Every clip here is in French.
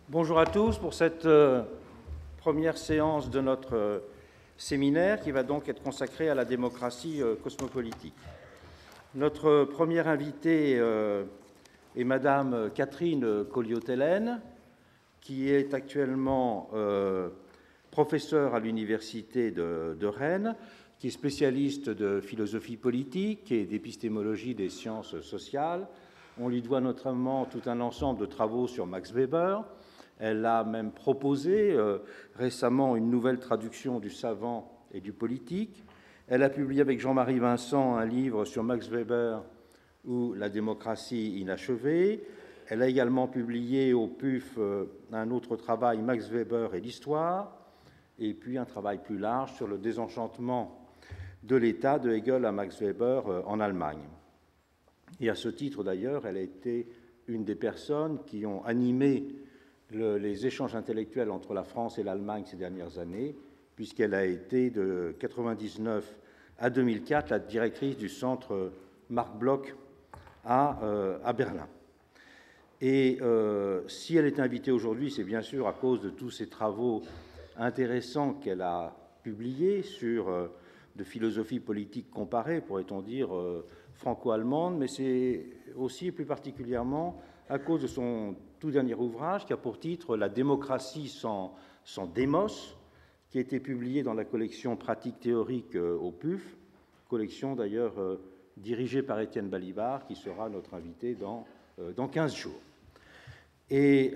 Bonjour à tous pour cette première séance de notre séminaire qui va donc être consacrée à la démocratie cosmopolitique. Notre première invitée est Madame Catherine Colliot-Tellen, qui est actuellement professeure à l'Université de Rennes, qui est spécialiste de philosophie politique et d'épistémologie des sciences sociales. On lui doit notamment tout un ensemble de travaux sur Max Weber. Elle a même proposé récemment une nouvelle traduction du savant et du politique. Elle a publié avec Jean-Marie Vincent un livre sur Max Weber ou la démocratie inachevée. Elle a également publié au PUF un autre travail, Max Weber et l'histoire, et puis un travail plus large sur le désenchantement de l'État de Hegel à Max Weber en Allemagne. Et à ce titre, d'ailleurs, elle a été une des personnes qui ont animé les échanges intellectuels entre la France et l'Allemagne ces dernières années, puisqu'elle a été de 1999 à 2004 la directrice du centre Marc Bloch à Berlin. Et si elle est invitée aujourd'hui, c'est bien sûr à cause de tous ces travaux intéressants qu'elle a publiés sur de philosophie politique comparée, pourrait-on dire, franco-allemande, mais c'est aussi plus particulièrement à cause de son tout dernier ouvrage qui a pour titre « La démocratie sans démos », qui a été publié dans la collection Pratique théorique au PUF, collection d'ailleurs dirigée par Étienne Balibar, qui sera notre invité dans 15 jours. Et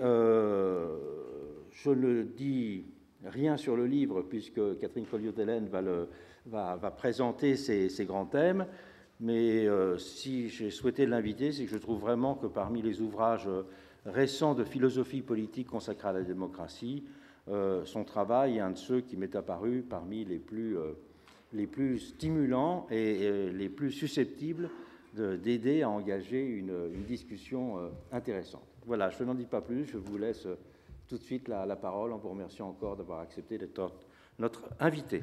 je ne dis rien sur le livre, puisque Catherine Colliot-Tellen va présenter ces grands thèmes, mais si j'ai souhaité l'inviter, c'est que je trouve vraiment que parmi les ouvrages récents de philosophie politique consacrés à la démocratie, son travail est un de ceux qui m'est apparu parmi les plus stimulants et les plus susceptibles d'aider à engager une discussion intéressante. Voilà, je n'en dis pas plus, je vous laisse tout de suite la parole en vous remerciant encore d'avoir accepté d'être notre invité.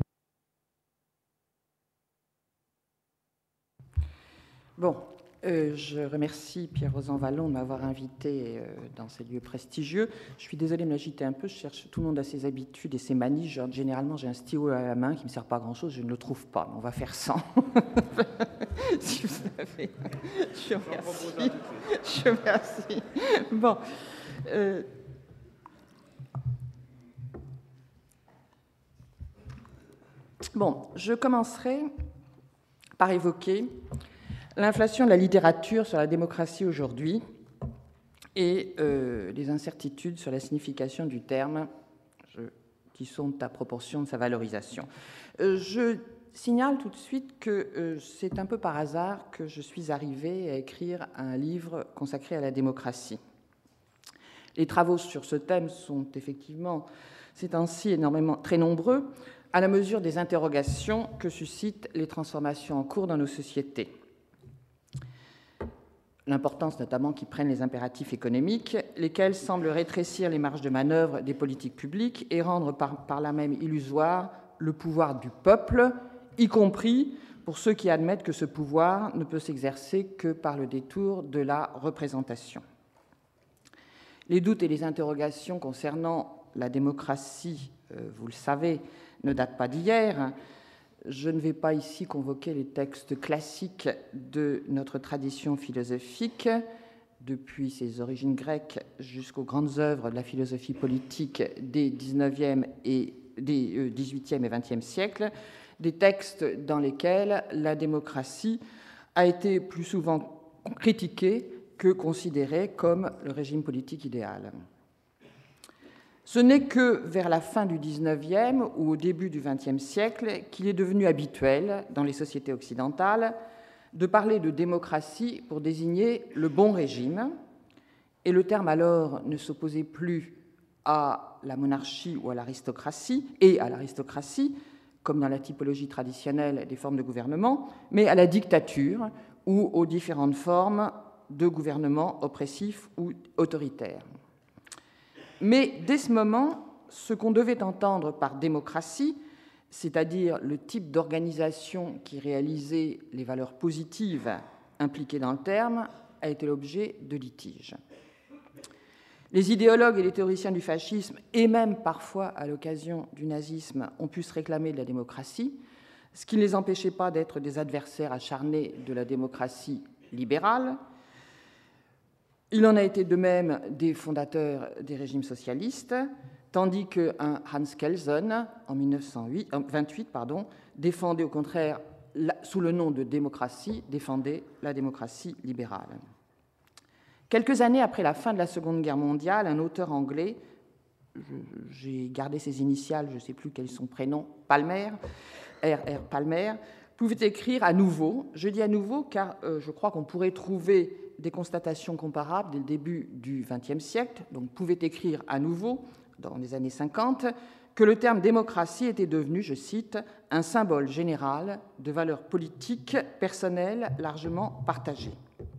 Bon, je remercie Pierre-Rosan Vallon de m'avoir invité dans ces lieux prestigieux. Je suis désolée de m'agiter un peu, je cherche, tout le monde a ses habitudes et ses manies. Généralement, j'ai un stylo à la main qui ne me sert pas à grand-chose, je ne le trouve pas, mais on va faire sans. Si vous savez, je remercie. Je remercie. Bon. Bon, je commencerai par évoquer l'inflation de la littérature sur la démocratie aujourd'hui et les incertitudes sur la signification du terme qui sont à proportion de sa valorisation. Je signale tout de suite que c'est un peu par hasard que je suis arrivée à écrire un livre consacré à la démocratie. Les travaux sur ce thème sont effectivement, ces temps-ci, très nombreux, à la mesure des interrogations que suscitent les transformations en cours dans nos sociétés. L'importance notamment qui prennent les impératifs économiques, lesquels semblent rétrécir les marges de manœuvre des politiques publiques et rendre par là même illusoire le pouvoir du peuple, y compris pour ceux qui admettent que ce pouvoir ne peut s'exercer que par le détour de la représentation. Les doutes et les interrogations concernant la démocratie, vous le savez, ne datent pas d'hier. Je ne vais pas ici convoquer les textes classiques de notre tradition philosophique, depuis ses origines grecques jusqu'aux grandes œuvres de la philosophie politique des 19e et des 18e et 20e siècles, des textes dans lesquels la démocratie a été plus souvent critiquée que considérée comme le régime politique idéal. Ce n'est que vers la fin du XIXe ou au début du XXe siècle qu'il est devenu habituel, dans les sociétés occidentales, de parler de démocratie pour désigner le bon régime, et le terme alors ne s'opposait plus à la monarchie ou à l'aristocratie, comme dans la typologie traditionnelle des formes de gouvernement, mais à la dictature ou aux différentes formes de gouvernement oppressif ou autoritaire. Mais dès ce moment, ce qu'on devait entendre par démocratie, c'est-à-dire le type d'organisation qui réalisait les valeurs positives impliquées dans le terme, a été l'objet de litiges. Les idéologues et les théoriciens du fascisme, et même parfois à l'occasion du nazisme, ont pu se réclamer de la démocratie, ce qui ne les empêchait pas d'être des adversaires acharnés de la démocratie libérale. Il en a été de même des fondateurs des régimes socialistes, tandis qu'un Hans Kelsen, en 1928, défendait au contraire, sous le nom de démocratie, défendait la démocratie libérale. Quelques années après la fin de la Seconde Guerre mondiale, un auteur anglais, j'ai gardé ses initiales, je ne sais plus quels sont son prénom, Palmer, R.R. Palmer, pouvait écrire à nouveau. Je dis à nouveau car je crois qu'on pourrait trouver des constatations comparables dès le début du XXe siècle, donc pouvait écrire à nouveau, dans les années 50, que le terme démocratie était devenu, je cite, un symbole général de valeurs politiques personnelles largement partagées.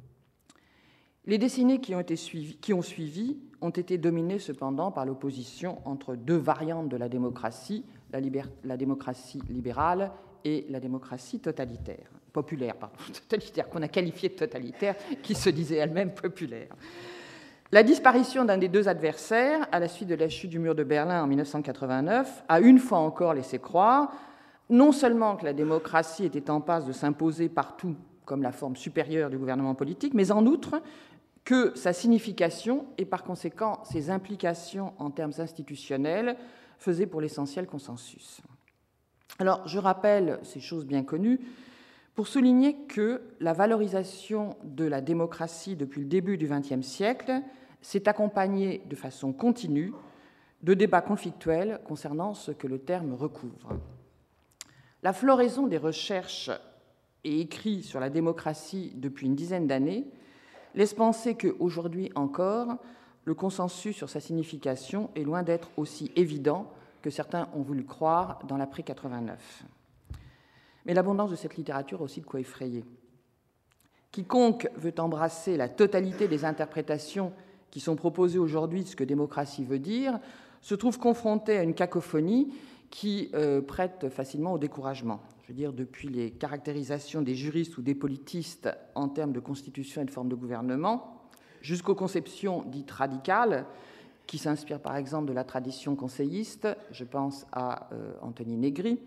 Les décennies qui ont suivi ont été dominées cependant par l'opposition entre deux variantes de la démocratie, la démocratie libérale et la démocratie populaire, qu'on a qualifiée de totalitaire, qui se disait elle-même populaire. La disparition d'un des deux adversaires, à la suite de la chute du mur de Berlin en 1989, a une fois encore laissé croire non seulement que la démocratie était en passe de s'imposer partout comme la forme supérieure du gouvernement politique, mais en outre que sa signification et par conséquent ses implications en termes institutionnels faisaient pour l'essentiel consensus. Alors, je rappelle ces choses bien connues pour souligner que la valorisation de la démocratie depuis le début du XXe siècle s'est accompagnée de façon continue de débats conflictuels concernant ce que le terme recouvre. La floraison des recherches et écrits sur la démocratie depuis une dizaine d'années laisse penser qu'aujourd'hui encore, le consensus sur sa signification est loin d'être aussi évident que certains ont voulu croire dans l'après-89. Mais l'abondance de cette littérature a aussi de quoi effrayer. Quiconque veut embrasser la totalité des interprétations qui sont proposées aujourd'hui de ce que démocratie veut dire se trouve confronté à une cacophonie qui prête facilement au découragement. Je veux dire, depuis les caractérisations des juristes ou des politistes en termes de constitution et de forme de gouvernement, jusqu'aux conceptions dites radicales, qui s'inspirent par exemple de la tradition conseilliste, je pense à Antonio Negri,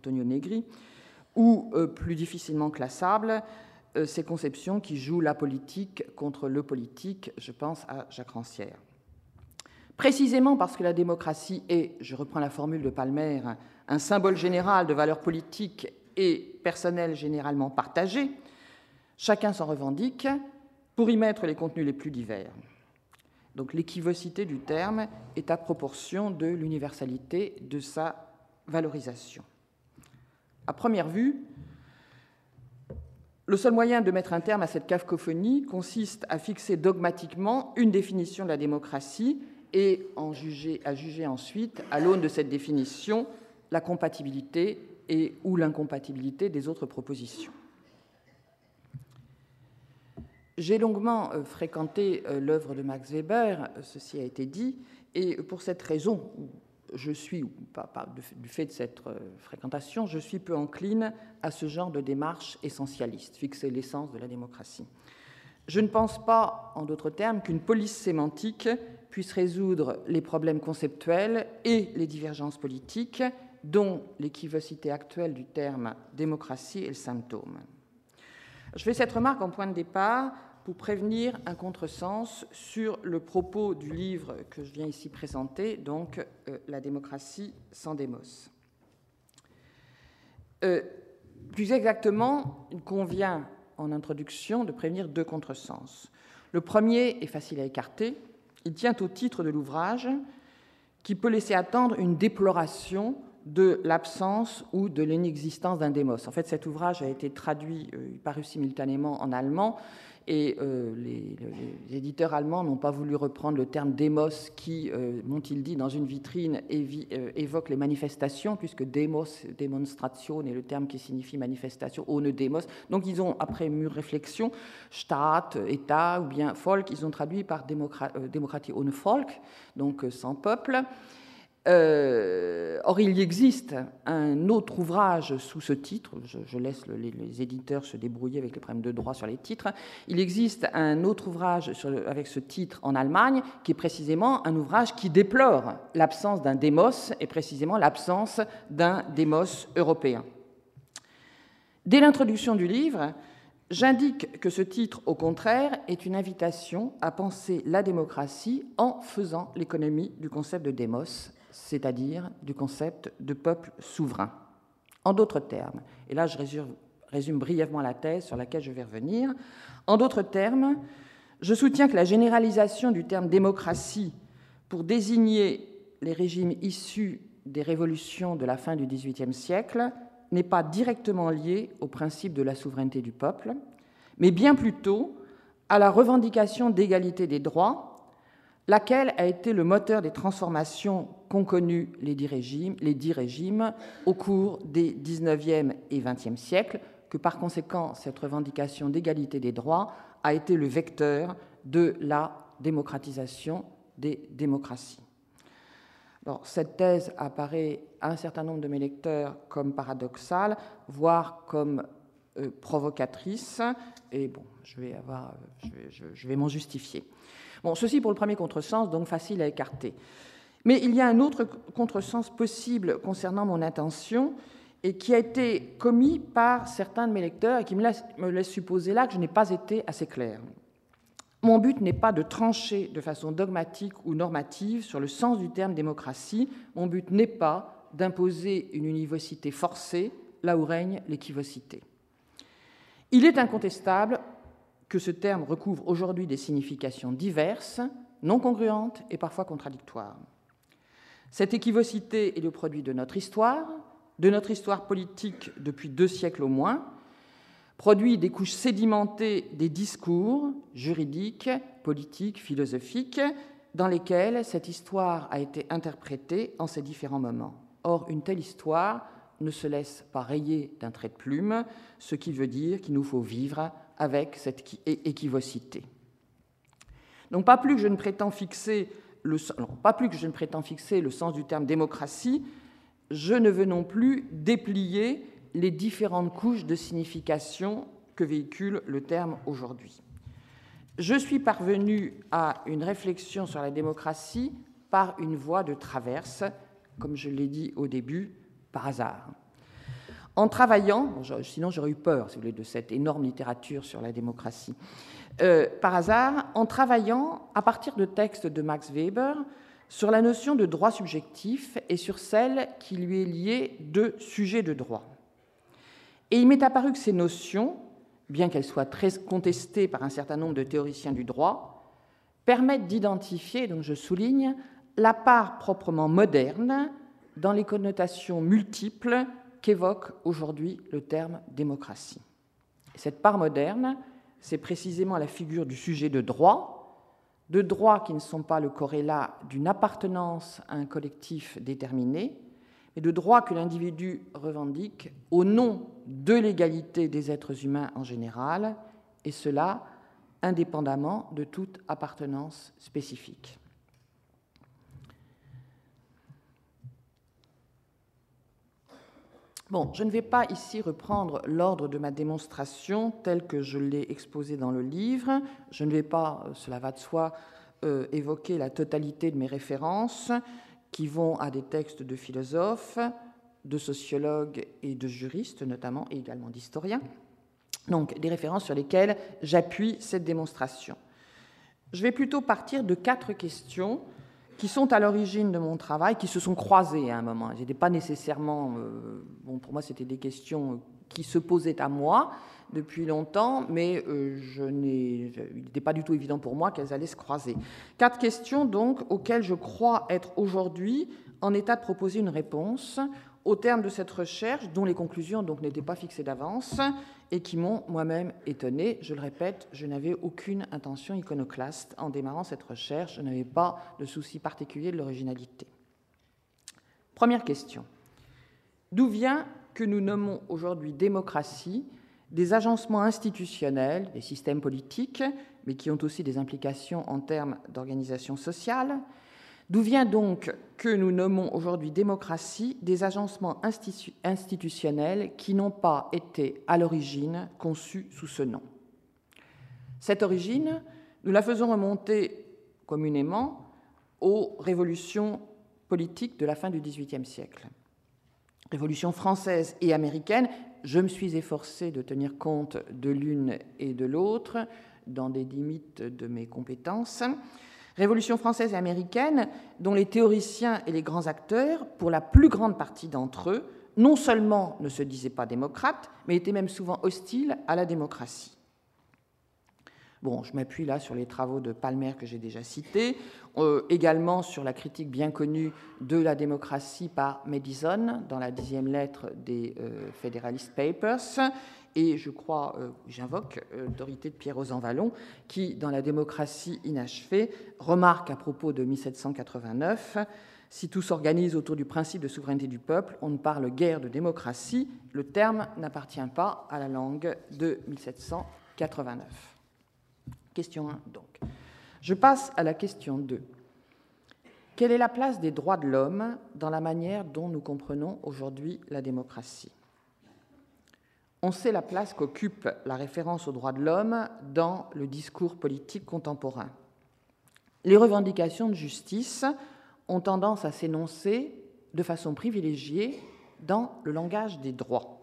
ou plus difficilement classables, ces conceptions qui jouent la politique contre le politique, je pense à Jacques Rancière. Précisément parce que la démocratie est, je reprends la formule de Palmer, un symbole général de valeurs politiques et personnelles généralement partagées, chacun s'en revendique pour y mettre les contenus les plus divers. Donc l'équivocité du terme est à proportion de l'universalité de sa valorisation. À première vue, le seul moyen de mettre un terme à cette cacophonie consiste à fixer dogmatiquement une définition de la démocratie et à juger ensuite, à l'aune de cette définition, la compatibilité et ou l'incompatibilité des autres propositions. J'ai longuement fréquenté l'œuvre de Max Weber, ceci a été dit, et pour cette raison, du fait de cette fréquentation, je suis peu encline à ce genre de démarche essentialiste, fixer l'essence de la démocratie. Je ne pense pas, en d'autres termes, qu'une police sémantique puisse résoudre les problèmes conceptuels et les divergences politiques dont l'équivocité actuelle du terme démocratie est le symptôme. Je fais cette remarque en point de départ pour prévenir un contresens sur le propos du livre que je viens ici présenter, donc La démocratie sans démos. Plus exactement, il convient en introduction de prévenir deux contresens. Le premier est facile à écarter. Il tient au titre de l'ouvrage qui peut laisser attendre une déploration de l'absence ou de l'inexistence d'un démos. En fait, cet ouvrage a été traduit, paru simultanément en allemand, et les éditeurs allemands n'ont pas voulu reprendre le terme démos qui, m'ont-ils dit, dans une vitrine évoque les manifestations, puisque démos, démonstration, est le terme qui signifie manifestation, ohne démos. Donc ils ont, après mûre réflexion, Staat, État, ou bien Volk, ils ont traduit par démocratie ohne Volk, donc sans peuple. Or, il y existe un autre ouvrage sous ce titre, je laisse les éditeurs se débrouiller avec les problèmes de droit sur les titres, il existe un autre ouvrage avec ce titre en Allemagne, qui est précisément un ouvrage qui déplore l'absence d'un démos, et précisément l'absence d'un démos européen. Dès l'introduction du livre, j'indique que ce titre, au contraire, est une invitation à penser la démocratie en faisant l'économie du concept de démos, c'est-à-dire du concept de peuple souverain. En d'autres termes, et là je résume brièvement la thèse sur laquelle je vais revenir, en d'autres termes, je soutiens que la généralisation du terme démocratie pour désigner les régimes issus des révolutions de la fin du XVIIIe siècle n'est pas directement liée au principe de la souveraineté du peuple, mais bien plutôt à la revendication d'égalité des droits, laquelle a été le moteur des transformations qu'ont connues les dix régimes au cours des XIXe et XXe siècles, que par conséquent, cette revendication d'égalité des droits a été le vecteur de la démocratisation des démocraties. Alors, cette thèse apparaît à un certain nombre de mes lecteurs comme paradoxale, voire comme provocatrice, et bon, je vais m'en justifier. Bon, ceci pour le premier contresens, donc facile à écarter. Mais il y a un autre contresens possible concernant mon intention et qui a été commis par certains de mes lecteurs et qui me laisse supposer là que je n'ai pas été assez clair. Mon but n'est pas de trancher de façon dogmatique ou normative sur le sens du terme démocratie. Mon but n'est pas d'imposer une univocité forcée là où règne l'équivocité. Il est incontestable que ce terme recouvre aujourd'hui des significations diverses, non congruentes et parfois contradictoires. Cette équivocité est le produit de notre histoire politique depuis 2 siècles au moins, produit des couches sédimentées des discours juridiques, politiques, philosophiques, dans lesquels cette histoire a été interprétée en ses différents moments. Or, une telle histoire ne se laisse pas rayer d'un trait de plume, ce qui veut dire qu'il nous faut vivre avec cette équivocité. Donc, pas plus que je ne prétends fixer le sens du terme démocratie, je ne veux non plus déplier les différentes couches de signification que véhicule le terme aujourd'hui. Je suis parvenu à une réflexion sur la démocratie par une voie de traverse, comme je l'ai dit au début, par hasard. En travaillant, sinon j'aurais eu peur, si vous voulez, de cette énorme littérature sur la démocratie, par hasard, en travaillant à partir de textes de Max Weber sur la notion de droit subjectif et sur celle qui lui est liée de sujet de droit. Et il m'est apparu que ces notions, bien qu'elles soient très contestées par un certain nombre de théoriciens du droit, permettent d'identifier, donc je souligne, la part proprement moderne dans les connotations multiples qu'évoque aujourd'hui le terme démocratie. Et cette part moderne, c'est précisément la figure du sujet de droits qui ne sont pas le corrélat d'une appartenance à un collectif déterminé, mais de droits que l'individu revendique au nom de l'égalité des êtres humains en général, et cela indépendamment de toute appartenance spécifique. Bon, je ne vais pas ici reprendre l'ordre de ma démonstration tel que je l'ai exposé dans le livre. Je ne vais pas, cela va de soi, évoquer la totalité de mes références qui vont à des textes de philosophes, de sociologues et de juristes notamment, et également d'historiens. Donc, des références sur lesquelles j'appuie cette démonstration. Je vais plutôt partir de 4 questions qui sont à l'origine de mon travail, qui se sont croisées à un moment. Elles n'étaient pas nécessairement... pour moi, c'était des questions qui se posaient à moi depuis longtemps, mais il n'était pas du tout évident pour moi qu'elles allaient se croiser. 4 questions, donc, auxquelles je crois être aujourd'hui en état de proposer une réponse au terme de cette recherche, dont les conclusions donc n'étaient pas fixées d'avance et qui m'ont moi-même étonné. Je le répète, je n'avais aucune intention iconoclaste en démarrant cette recherche. Je n'avais pas de souci particulier de l'originalité. Première question. D'où vient que nous nommons aujourd'hui démocratie des agencements institutionnels, des systèmes politiques, mais qui ont aussi des implications en termes d'organisation sociale, D'où vient donc que nous nommons aujourd'hui démocratie des agencements institutionnels qui n'ont pas été à l'origine conçus sous ce nom. Cette origine, nous la faisons remonter communément aux révolutions politiques de la fin du XVIIIe siècle. Révolution française et américaine, je me suis efforcé de tenir compte de l'une et de l'autre dans des limites de mes compétences. Révolution française et américaine, dont les théoriciens et les grands acteurs, pour la plus grande partie d'entre eux, non seulement ne se disaient pas démocrates, mais étaient même souvent hostiles à la démocratie. Bon, je m'appuie là sur les travaux de Palmer que j'ai déjà cités, également sur la critique bien connue de la démocratie par Madison dans la 10e lettre des Federalist Papers, et je crois, j'invoque l'autorité de Pierre Rosanvallon, qui, dans La démocratie inachevée, remarque à propos de 1789 « Si tout s'organise autour du principe de souveraineté du peuple, on ne parle guère de démocratie. Le terme n'appartient pas à la langue de 1789. » Question 1, donc. Je passe à la question 2. Quelle est la place des droits de l'homme dans la manière dont nous comprenons aujourd'hui la démocratie ? On sait la place qu'occupe la référence aux droits de l'homme dans le discours politique contemporain. Les revendications de justice ont tendance à s'énoncer de façon privilégiée dans le langage des droits.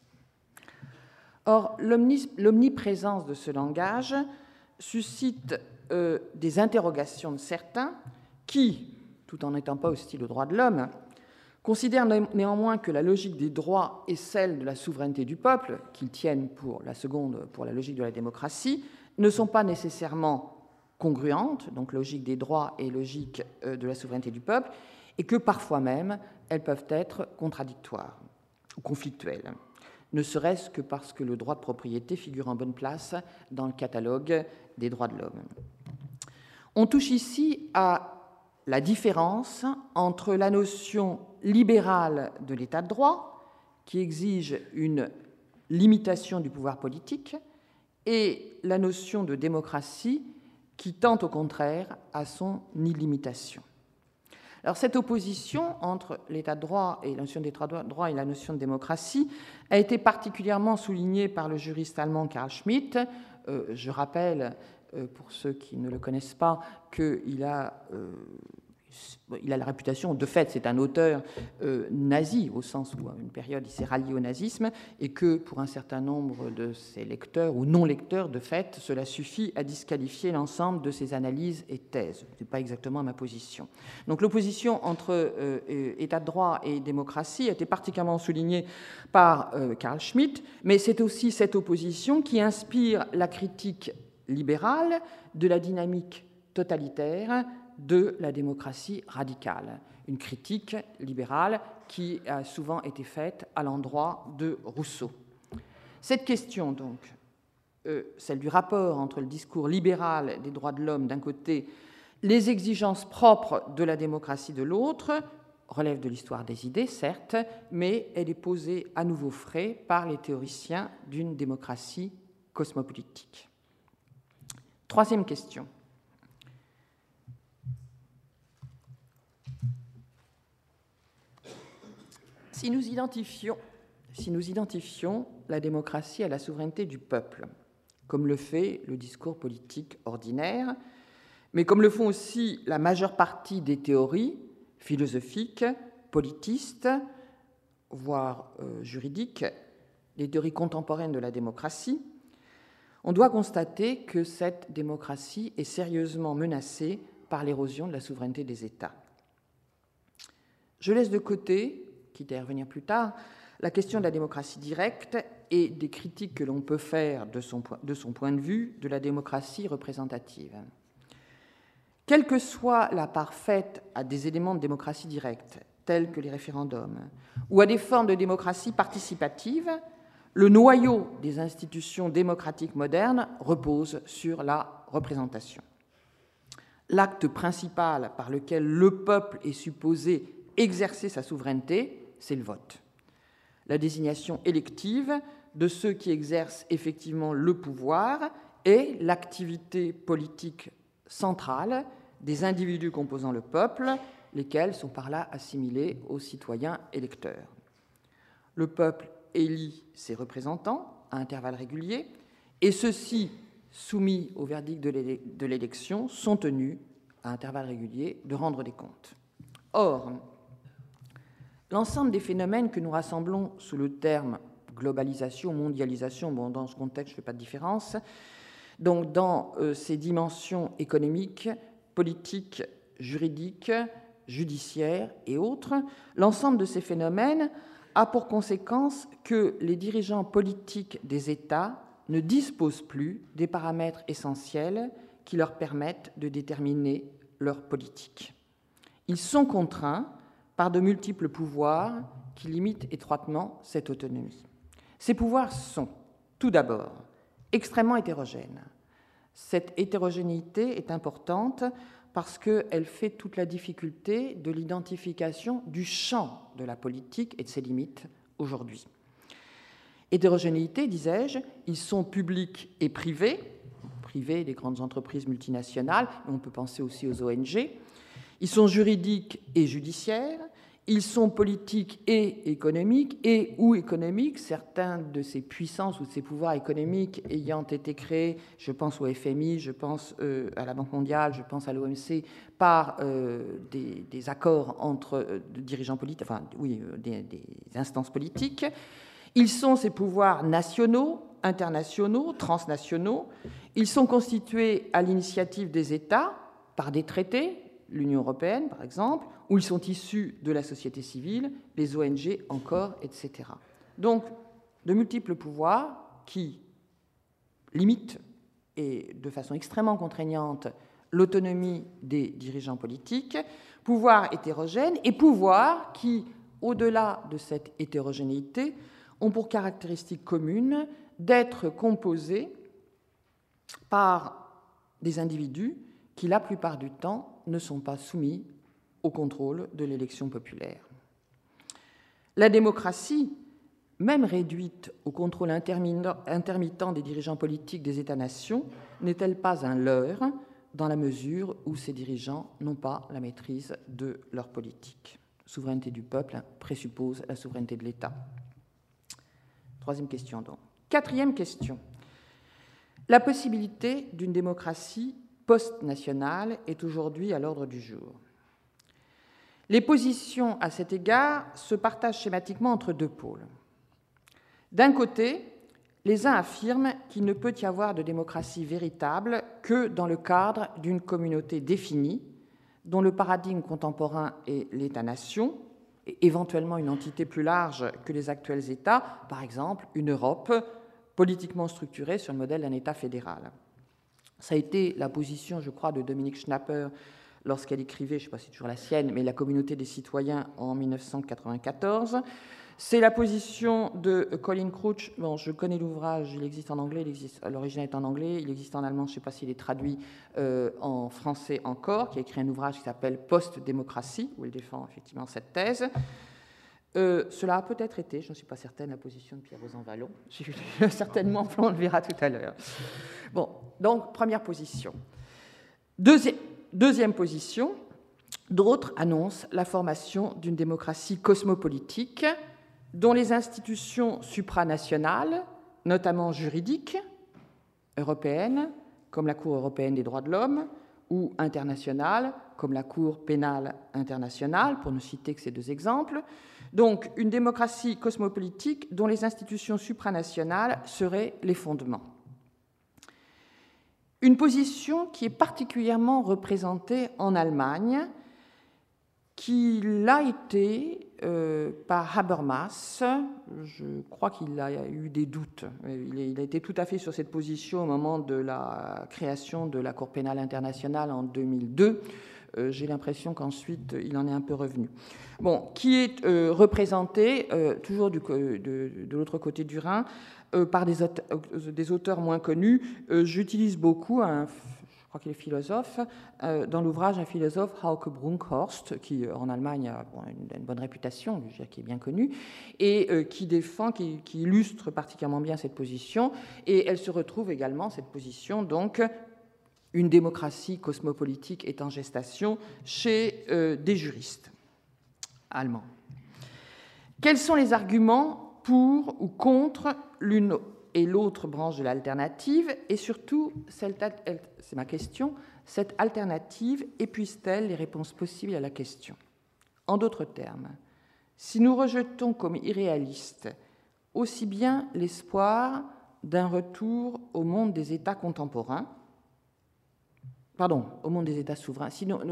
Or, l'omniprésence de ce langage suscite des interrogations de certains qui, tout en n'étant pas hostiles aux droits de l'homme, considèrent néanmoins que la logique des droits est celle de la souveraineté du peuple, qu'ils tiennent pour la seconde, pour la logique de la démocratie, ne sont pas nécessairement congruentes, donc logique des droits et logique de la souveraineté du peuple, et que parfois même elles peuvent être contradictoires ou conflictuelles, ne serait-ce que parce que le droit de propriété figure en bonne place dans le catalogue des droits de l'homme. On touche ici à la différence entre la notion libérale de l'état de droit, qui exige une limitation du pouvoir politique, et la notion de démocratie, qui tend au contraire à son illimitation. Alors, cette opposition entre l'état de droit et la notion d'état de droit et la notion de démocratie a été particulièrement soulignée par le juriste allemand Carl Schmitt. Je rappelle, pour ceux qui ne le connaissent pas, qu'il a la réputation, de fait, c'est un auteur nazi, au sens où, à une période, il s'est rallié au nazisme, et que, pour un certain nombre de ses lecteurs ou non-lecteurs, de fait, cela suffit à disqualifier l'ensemble de ses analyses et thèses. Ce n'est pas exactement ma position. Donc, l'opposition entre État de droit et démocratie a été particulièrement soulignée par Carl Schmitt, mais c'est aussi cette opposition qui inspire la critique libérale de la dynamique totalitaire de la démocratie radicale, une critique libérale qui a souvent été faite à l'endroit de Rousseau. Cette question, donc, celle du rapport entre le discours libéral des droits de l'homme d'un côté, les exigences propres de la démocratie de l'autre, relève de l'histoire des idées, certes, mais elle est posée à nouveau frais par les théoriciens d'une démocratie cosmopolitique. Troisième question. Si nous identifions la démocratie à la souveraineté du peuple, comme le fait le discours politique ordinaire, mais comme le font aussi la majeure partie des théories philosophiques, politistes, voire juridiques, les théories contemporaines de la démocratie, on doit constater que cette démocratie est sérieusement menacée par l'érosion de la souveraineté des États. Je laisse de côté, quitte à y revenir plus tard, la question de la démocratie directe et des critiques que l'on peut faire de son point de vue de la démocratie représentative. Quelle que soit la part faite à des éléments de démocratie directe, tels que les référendums, ou à des formes de démocratie participative, le noyau des institutions démocratiques modernes repose sur la représentation. L'acte principal par lequel le peuple est supposé exercer sa souveraineté, c'est le vote. La désignation élective de ceux qui exercent effectivement le pouvoir est l'activité politique centrale des individus composant le peuple, lesquels sont par là assimilés aux citoyens électeurs. Le peuple élit ses représentants à intervalles réguliers, et ceux-ci, soumis au verdict de l'élection, sont tenus, à intervalles réguliers, de rendre des comptes. Or, l'ensemble des phénomènes que nous rassemblons sous le terme globalisation, mondialisation, bon, dans ce contexte, je ne fais pas de différence, donc dans ces dimensions économiques, politiques, juridiques, judiciaires et autres, l'ensemble de ces phénomènes a pour conséquence que les dirigeants politiques des États ne disposent plus des paramètres essentiels qui leur permettent de déterminer leur politique. Ils sont contraints par de multiples pouvoirs qui limitent étroitement cette autonomie. Ces pouvoirs sont, tout d'abord, extrêmement hétérogènes. Cette hétérogénéité est importante parce qu'elle fait toute la difficulté de l'identification du champ de la politique et de ses limites aujourd'hui. Hétérogénéité, disais-je, ils sont publics et privés des grandes entreprises multinationales, on peut penser aussi aux ONG, ils sont juridiques et judiciaires, ils sont politiques et économiques, et ou économiques, certains de ces puissances ou de ces pouvoirs économiques ayant été créés, je pense au FMI, je pense à la Banque mondiale, je pense à l'OMC, par des accords entre dirigeants politiques, enfin oui, des instances politiques. Ils sont ces pouvoirs nationaux, internationaux, transnationaux. Ils sont constitués à l'initiative des États par des traités, l'Union européenne par exemple, où ils sont issus de la société civile, les ONG encore, etc. Donc, de multiples pouvoirs qui limitent, et de façon extrêmement contraignante, l'autonomie des dirigeants politiques, pouvoirs hétérogènes et pouvoirs qui, au-delà de cette hétérogénéité, ont pour caractéristique commune d'être composés par des individus qui, la plupart du temps, ne sont pas soumis au contrôle de l'élection populaire. La démocratie, même réduite au contrôle intermittent des dirigeants politiques des États-nations, n'est-elle pas un leurre dans la mesure où ces dirigeants n'ont pas la maîtrise de leur politique? La souveraineté du peuple présuppose la souveraineté de l'État. Troisième question, donc. Quatrième question. La possibilité d'une démocratie post-nationale est aujourd'hui à l'ordre du jour. Les positions à cet égard se partagent schématiquement entre deux pôles. D'un côté, les uns affirment qu'il ne peut y avoir de démocratie véritable que dans le cadre d'une communauté définie, dont le paradigme contemporain est l'État-nation, et éventuellement une entité plus large que les actuels États, par exemple une Europe politiquement structurée sur le modèle d'un État fédéral. Ça a été la position, je crois, de Dominique Schnapper lorsqu'elle écrivait, je ne sais pas si c'est toujours la sienne, mais La communauté des citoyens en 1994. C'est la position de Colin Crouch. Bon, je connais l'ouvrage, il existe en anglais, l'original est en anglais, il existe en allemand, je ne sais pas s'il est traduit en français encore, qui a écrit un ouvrage qui s'appelle Post-démocratie, où il défend effectivement cette thèse. Cela a peut-être été, je ne suis pas certaine, la position de Pierre-Rosan Vallon. Certainement, on le verra tout à l'heure. Bon, donc, première position. Deuxième position, d'autres annoncent la formation d'une démocratie cosmopolitique dont les institutions supranationales, notamment juridiques, européennes, comme la Cour européenne des droits de l'homme, ou internationales, comme la Cour pénale internationale, pour ne citer que ces deux exemples. Donc, une démocratie cosmopolitique dont les institutions supranationales seraient les fondements. Une position qui est particulièrement représentée en Allemagne, qui l'a été par Habermas. Je crois qu'il a eu des doutes. Il a été tout à fait sur cette position au moment de la création de la Cour pénale internationale en 2002. J'ai l'impression qu'ensuite, il en est un peu revenu. Bon, qui est représenté, toujours de l'autre côté du Rhin, par des auteurs moins connus. J'utilise beaucoup, je crois qu'il est philosophe, dans l'ouvrage un philosophe, Hauke Brunkhorst, qui en Allemagne a une bonne réputation, je veux dire, qui est bien connu, et qui défend, qui illustre particulièrement bien cette position. Et elle se retrouve également, cette position, donc, une démocratie cosmopolitique est en gestation chez des juristes allemands. Quels sont les arguments pour ou contre l'une et l'autre branche de l'alternative? Et surtout, c'est ma question, cette alternative épuise-t-elle les réponses possibles à la question? En d'autres termes, si nous rejetons comme irréaliste aussi bien l'espoir d'un retour au monde des États contemporains, au monde des États souverains, si nous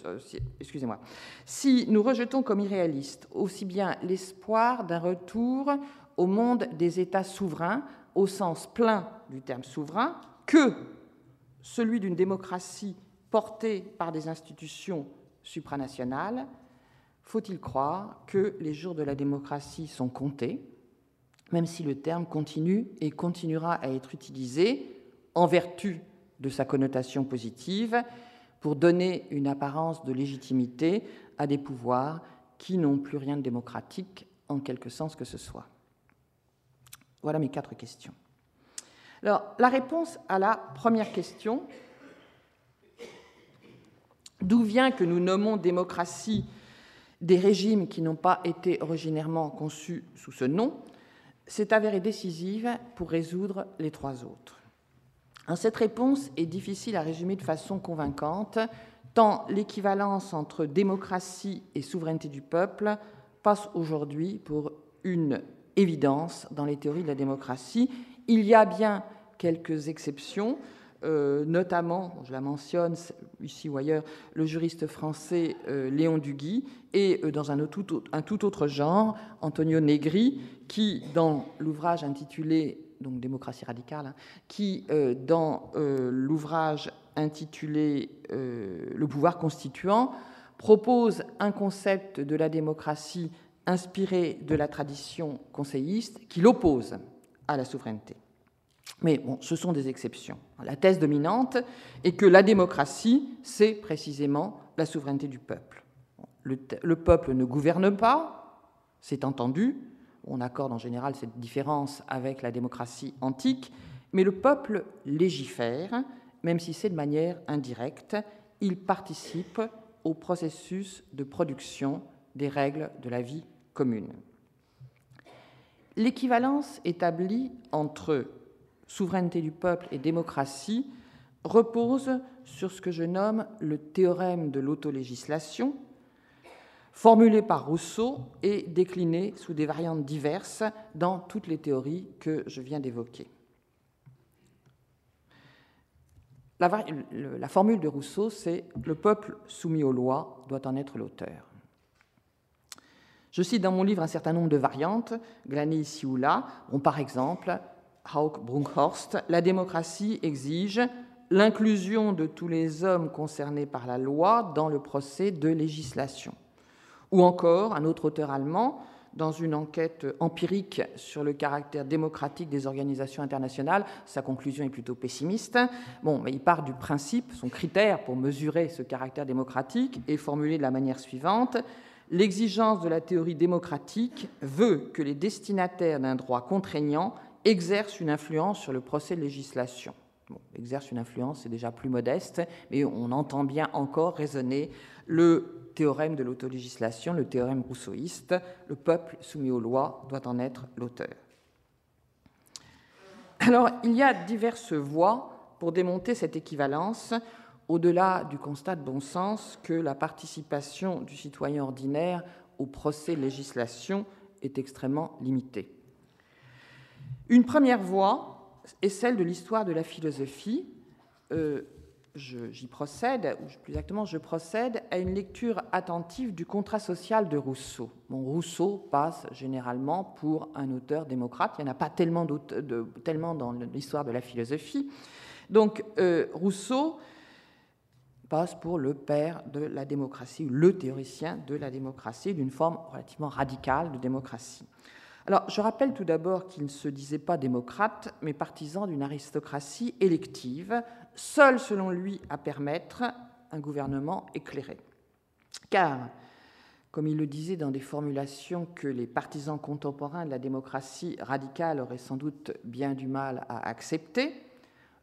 rejetons comme irréaliste aussi bien l'espoir d'un retour au monde des États souverains, au sens plein du terme souverain, que celui d'une démocratie portée par des institutions supranationales, faut-il croire que les jours de la démocratie sont comptés, même si le terme continue et continuera à être utilisé en vertu de sa connotation positive pour donner une apparence de légitimité à des pouvoirs qui n'ont plus rien de démocratique en quelque sens que ce soit. Voilà mes 4 questions. Alors, la réponse à la première question, d'où vient que nous nommons démocratie des régimes qui n'ont pas été originairement conçus sous ce nom, s'est avérée décisive pour résoudre les 3 autres. Cette réponse est difficile à résumer de façon convaincante, tant l'équivalence entre démocratie et souveraineté du peuple passe aujourd'hui pour une évidence dans les théories de la démocratie. Il y a bien quelques exceptions, notamment, je la mentionne ici ou ailleurs, le juriste français Léon Duguy, et dans un tout autre genre, Antonio Negri, qui, dans l'ouvrage intitulé donc Démocratie radicale, qui, dans l'ouvrage intitulé Le pouvoir constituant, propose un concept de la démocratie inspiré de la tradition conseilliste qui l'oppose à la souveraineté. Mais bon, ce sont des exceptions. La thèse dominante est que la démocratie, c'est précisément la souveraineté du peuple. Le peuple ne gouverne pas, c'est entendu. On accorde en général cette différence avec la démocratie antique, mais le peuple légifère, même si c'est de manière indirecte. Il participe au processus de production des règles de la vie commune. L'équivalence établie entre souveraineté du peuple et démocratie repose sur ce que je nomme le théorème de l'autolégislation, formulé par Rousseau et décliné sous des variantes diverses dans toutes les théories que je viens d'évoquer. La formule de Rousseau, c'est « le peuple soumis aux lois doit en être l'auteur ». Je cite dans mon livre un certain nombre de variantes, glanées ici ou là. Par exemple, Hauck-Brunkhorst, la démocratie exige l'inclusion de tous les hommes concernés par la loi dans le procès de législation. Ou encore, un autre auteur allemand, dans une enquête empirique sur le caractère démocratique des organisations internationales, sa conclusion est plutôt pessimiste. Mais il part du principe, son critère pour mesurer ce caractère démocratique est formulé de la manière suivante. L'exigence de la théorie démocratique veut que les destinataires d'un droit contraignant exercent une influence sur le procès de législation. Exerce une influence, c'est déjà plus modeste, mais on entend bien encore résonner le théorème de l'autolégislation, le théorème rousseauiste, le peuple soumis aux lois doit en être l'auteur. Alors, il y a diverses voies pour démonter cette équivalence, au-delà du constat de bon sens que la participation du citoyen ordinaire au procès de législation est extrêmement limitée. Une première voie est celle de l'histoire de la philosophie. J'y procède, ou plus exactement, je procède à une lecture attentive du contrat social de Rousseau. Rousseau passe généralement pour un auteur démocrate. Il n'y en a pas tellement dans l'histoire de la philosophie. Donc, Rousseau passe pour le père de la démocratie, le théoricien de la démocratie, d'une forme relativement radicale de démocratie. Alors, je rappelle tout d'abord qu'il ne se disait pas démocrate, mais partisan d'une aristocratie élective, seule, selon lui, à permettre un gouvernement éclairé. Car, comme il le disait dans des formulations que les partisans contemporains de la démocratie radicale auraient sans doute bien du mal à accepter,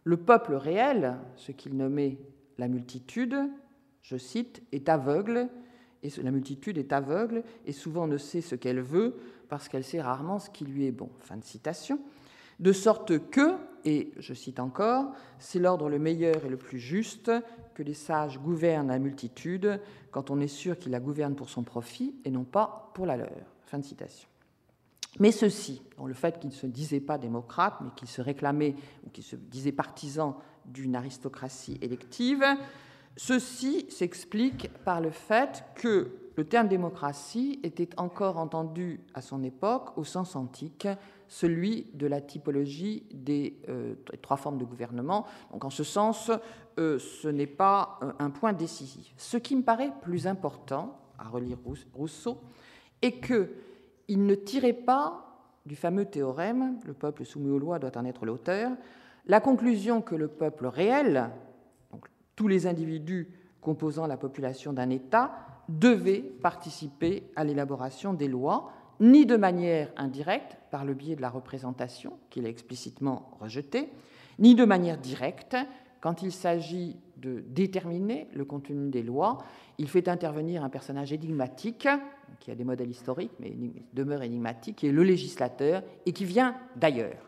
Le peuple réel, ce qu'il nommait la multitude, je cite, est aveugle, et la multitude est aveugle et souvent ne sait ce qu'elle veut parce qu'elle sait rarement ce qui lui est bon. Fin de citation. De sorte que, et je cite encore, c'est l'ordre le meilleur et le plus juste que les sages gouvernent la multitude quand on est sûr qu'ils la gouvernent pour son profit et non pas pour la leur. Fin de citation. Mais ceux-ci, dont le fait qu'ils ne se disaient pas démocrates, mais qu'ils se réclamaient ou qu'ils se disaient partisans d'une aristocratie élective, ceci s'explique par le fait que le terme démocratie était encore entendu à son époque au sens antique, celui de la typologie des trois formes de gouvernement. Donc en ce sens, ce n'est pas un point décisif. Ce qui me paraît plus important, à relire Rousseau, est qu'il ne tirait pas du fameux théorème « le peuple soumis aux lois doit en être l'auteur », la conclusion que le peuple réel, donc tous les individus composant la population d'un État, devaient participer à l'élaboration des lois, ni de manière indirecte, par le biais de la représentation, qu'il a explicitement rejetée, ni de manière directe, quand il s'agit de déterminer le contenu des lois. Il fait intervenir un personnage énigmatique, qui a des modèles historiques, mais demeure énigmatique, qui est le législateur, et qui vient d'ailleurs.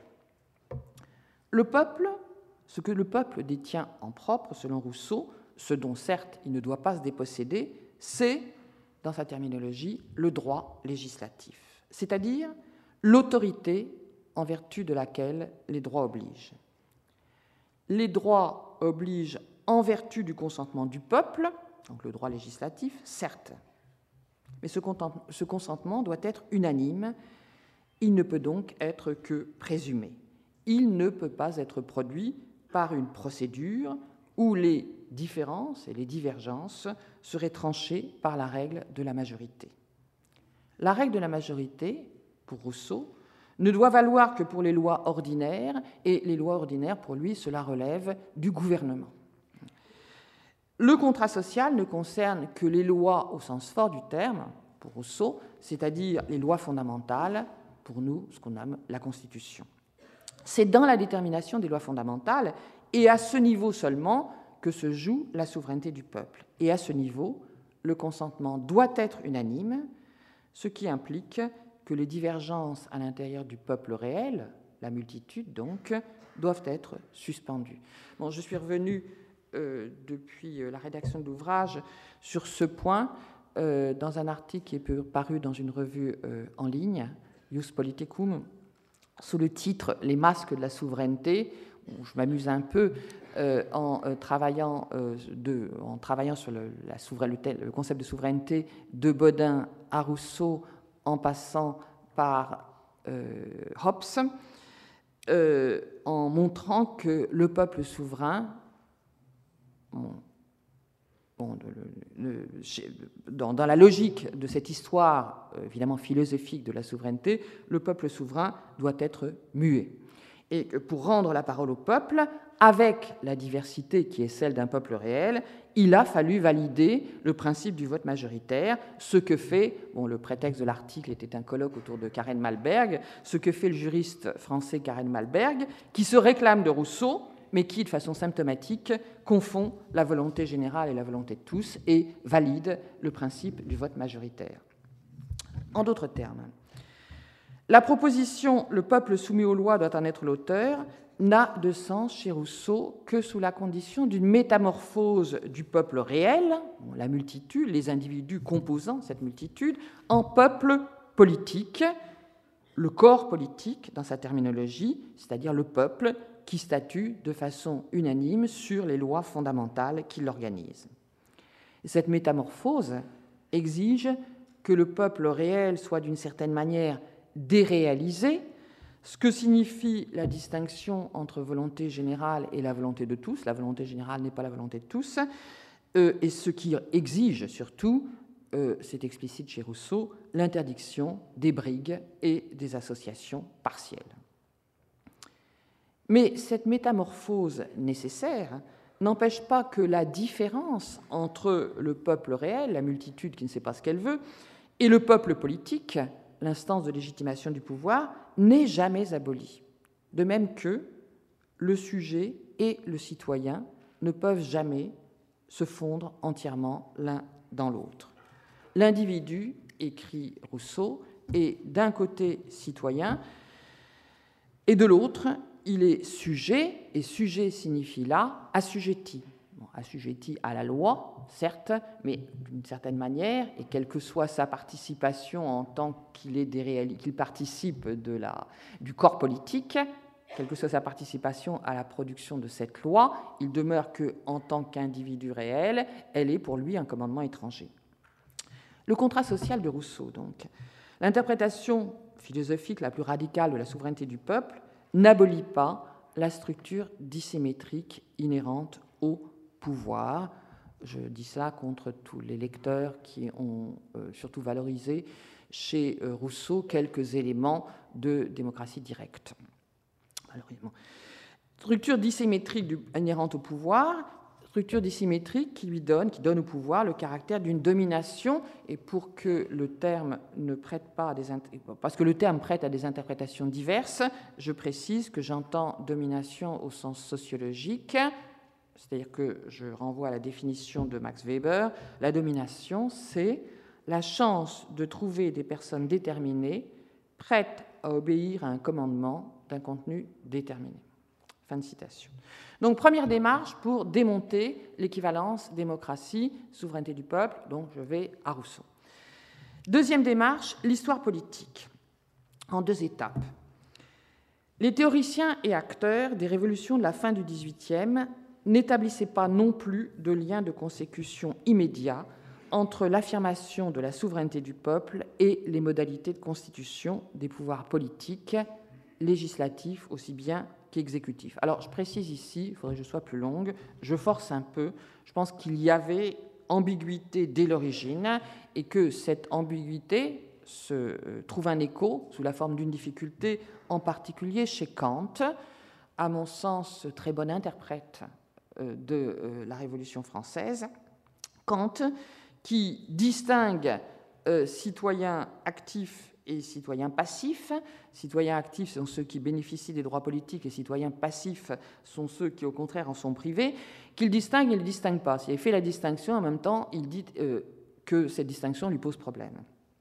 Le peuple, ce que le peuple détient en propre, selon Rousseau, ce dont certes il ne doit pas se déposséder, c'est, dans sa terminologie, le droit législatif, c'est-à-dire l'autorité en vertu de laquelle les droits obligent. Les droits obligent en vertu du consentement du peuple, donc le droit législatif, certes, mais ce consentement doit être unanime, il ne peut donc être que présumé. Il ne peut pas être produit par une procédure où les différences et les divergences seraient tranchées par la règle de la majorité. La règle de la majorité, pour Rousseau, ne doit valoir que pour les lois ordinaires, et les lois ordinaires, pour lui, cela relève du gouvernement. Le contrat social ne concerne que les lois au sens fort du terme, pour Rousseau, c'est-à-dire les lois fondamentales, pour nous, ce qu'on nomme la Constitution. C'est dans la détermination des lois fondamentales, et à ce niveau seulement, que se joue la souveraineté du peuple. Et à ce niveau, le consentement doit être unanime, ce qui implique que les divergences à l'intérieur du peuple réel, la multitude donc, doivent être suspendues. Bon, je suis revenu depuis la rédaction de l'ouvrage sur ce point dans un article qui est paru dans une revue en ligne, Ius Politicum, sous le titre « Les masques de la souveraineté », où je m'amuse un peu en travaillant sur le concept de souveraineté de Bodin à Rousseau, en passant par Hobbes, en montrant que le peuple souverain, dans la logique de cette histoire évidemment philosophique de la souveraineté, le peuple souverain doit être muet. Et que pour rendre la parole au peuple, avec la diversité qui est celle d'un peuple réel, il a fallu valider le principe du vote majoritaire, ce que fait, le prétexte de l'article était un colloque autour de Karen Malberg, ce que fait le juriste français Karen Malberg, qui se réclame de Rousseau, mais qui, de façon symptomatique, confond la volonté générale et la volonté de tous et valide le principe du vote majoritaire. En d'autres termes, la proposition « le peuple soumis aux lois doit en être l'auteur » n'a de sens chez Rousseau que sous la condition d'une métamorphose du peuple réel, la multitude, les individus composant cette multitude, en peuple politique, le corps politique dans sa terminologie, c'est-à-dire le peuple qui statue de façon unanime sur les lois fondamentales qui l'organisent. Cette métamorphose exige que le peuple réel soit d'une certaine manière déréalisé, ce que signifie la distinction entre volonté générale et la volonté de tous. La volonté générale n'est pas la volonté de tous, et ce qui exige surtout, c'est explicite chez Rousseau, l'interdiction des brigues et des associations partielles. Mais cette métamorphose nécessaire n'empêche pas que la différence entre le peuple réel, la multitude qui ne sait pas ce qu'elle veut, et le peuple politique, l'instance de légitimation du pouvoir, n'est jamais abolie. De même que le sujet et le citoyen ne peuvent jamais se fondre entièrement l'un dans l'autre. L'individu, écrit Rousseau, est d'un côté citoyen et de l'autre, il est sujet, et sujet signifie là assujetti. Bon, assujetti à la loi, certes, mais d'une certaine manière, et quelle que soit sa participation en tant qu'il participe du corps politique, quelle que soit sa participation à la production de cette loi, il demeure qu'en tant qu'individu réel, elle est pour lui un commandement étranger. Le contrat social de Rousseau, donc. L'interprétation philosophique la plus radicale de la souveraineté du peuple n'abolit pas la structure dissymétrique inhérente au pouvoir. Je dis cela contre tous les lecteurs qui ont surtout valorisé chez Rousseau quelques éléments de démocratie directe. Malheureusement. Structure dissymétrique inhérente au pouvoir, structure dissymétrique qui donne au pouvoir le caractère d'une domination, et pour que le terme parce que le terme prête à des interprétations diverses, je précise que j'entends domination au sens sociologique, c'est-à-dire que je renvoie à la définition de Max Weber. La domination, c'est la chance de trouver des personnes déterminées, prêtes à obéir à un commandement d'un contenu déterminé. Fin de citation. Donc, première démarche pour démonter l'équivalence démocratie, souveraineté du peuple, donc je vais à Rousseau. Deuxième démarche, l'histoire politique, en 2 étapes. Les théoriciens et acteurs des révolutions de la fin du XVIIIe n'établissaient pas non plus de lien de consécution immédiat entre l'affirmation de la souveraineté du peuple et les modalités de constitution des pouvoirs politiques, législatifs aussi bien qu'exécutifs. Alors, je précise ici, il faudrait que je sois plus longue, je force un peu, je pense qu'il y avait ambiguïté dès l'origine et que cette ambiguïté se trouve un écho sous la forme d'une difficulté, en particulier chez Kant, à mon sens très bon interprète de la Révolution française, Kant, qui distingue citoyens actifs et citoyens passifs. Citoyens actifs sont ceux qui bénéficient des droits politiques et citoyens passifs sont ceux qui, au contraire, en sont privés. Qu'il distingue, il ne le distingue pas. S'il fait la distinction, en même temps, il dit que cette distinction lui pose problème.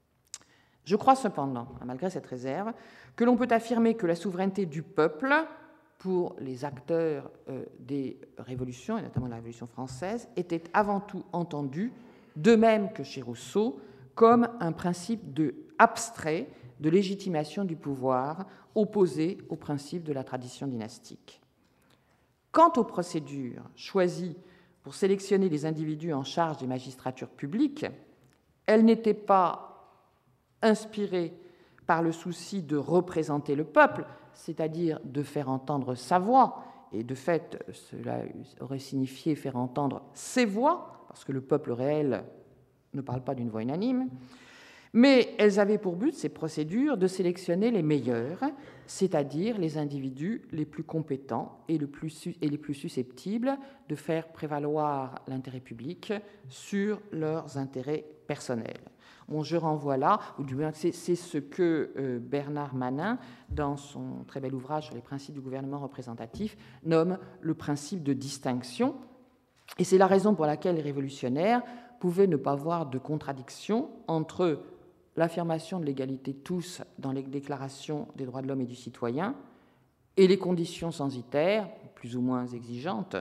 Je crois cependant, malgré cette réserve, que l'on peut affirmer que la souveraineté du peuple, pour les acteurs des révolutions, et notamment la Révolution française, était avant tout entendue, de même que chez Rousseau, comme un principe abstrait de légitimation du pouvoir opposé au principe de la tradition dynastique. Quant aux procédures choisies pour sélectionner les individus en charge des magistratures publiques, elles n'étaient pas inspirées par le souci de représenter le peuple, c'est-à-dire de faire entendre sa voix, et de fait, cela aurait signifié faire entendre ses voix, parce que le peuple réel ne parle pas d'une voix unanime, mais elles avaient pour but, ces procédures, de sélectionner les meilleurs, c'est-à-dire les individus les plus compétents et les plus susceptibles de faire prévaloir l'intérêt public sur leurs intérêts personnels. Bon, je renvoie là, ou du moins c'est ce que Bernard Manin, dans son très bel ouvrage sur les principes du gouvernement représentatif, nomme le principe de distinction. Et c'est la raison pour laquelle les révolutionnaires pouvaient ne pas voir de contradiction entre l'affirmation de l'égalité de tous dans les déclarations des droits de l'homme et du citoyen et les conditions censitaires, plus ou moins exigeantes,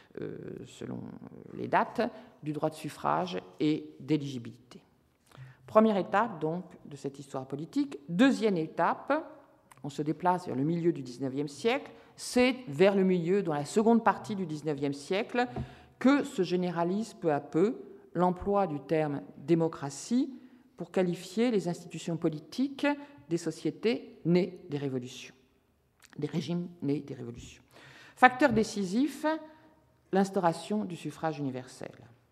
selon les dates, du droit de suffrage et d'éligibilité. Première étape, donc, de cette histoire politique. Deuxième étape, on se déplace vers le milieu du XIXe siècle. C'est vers le milieu, dans la seconde partie du XIXe siècle, que se généralise peu à peu l'emploi du terme démocratie pour qualifier les institutions politiques des sociétés nées des révolutions, des régimes nés des révolutions. Facteur décisif, l'instauration du suffrage universel.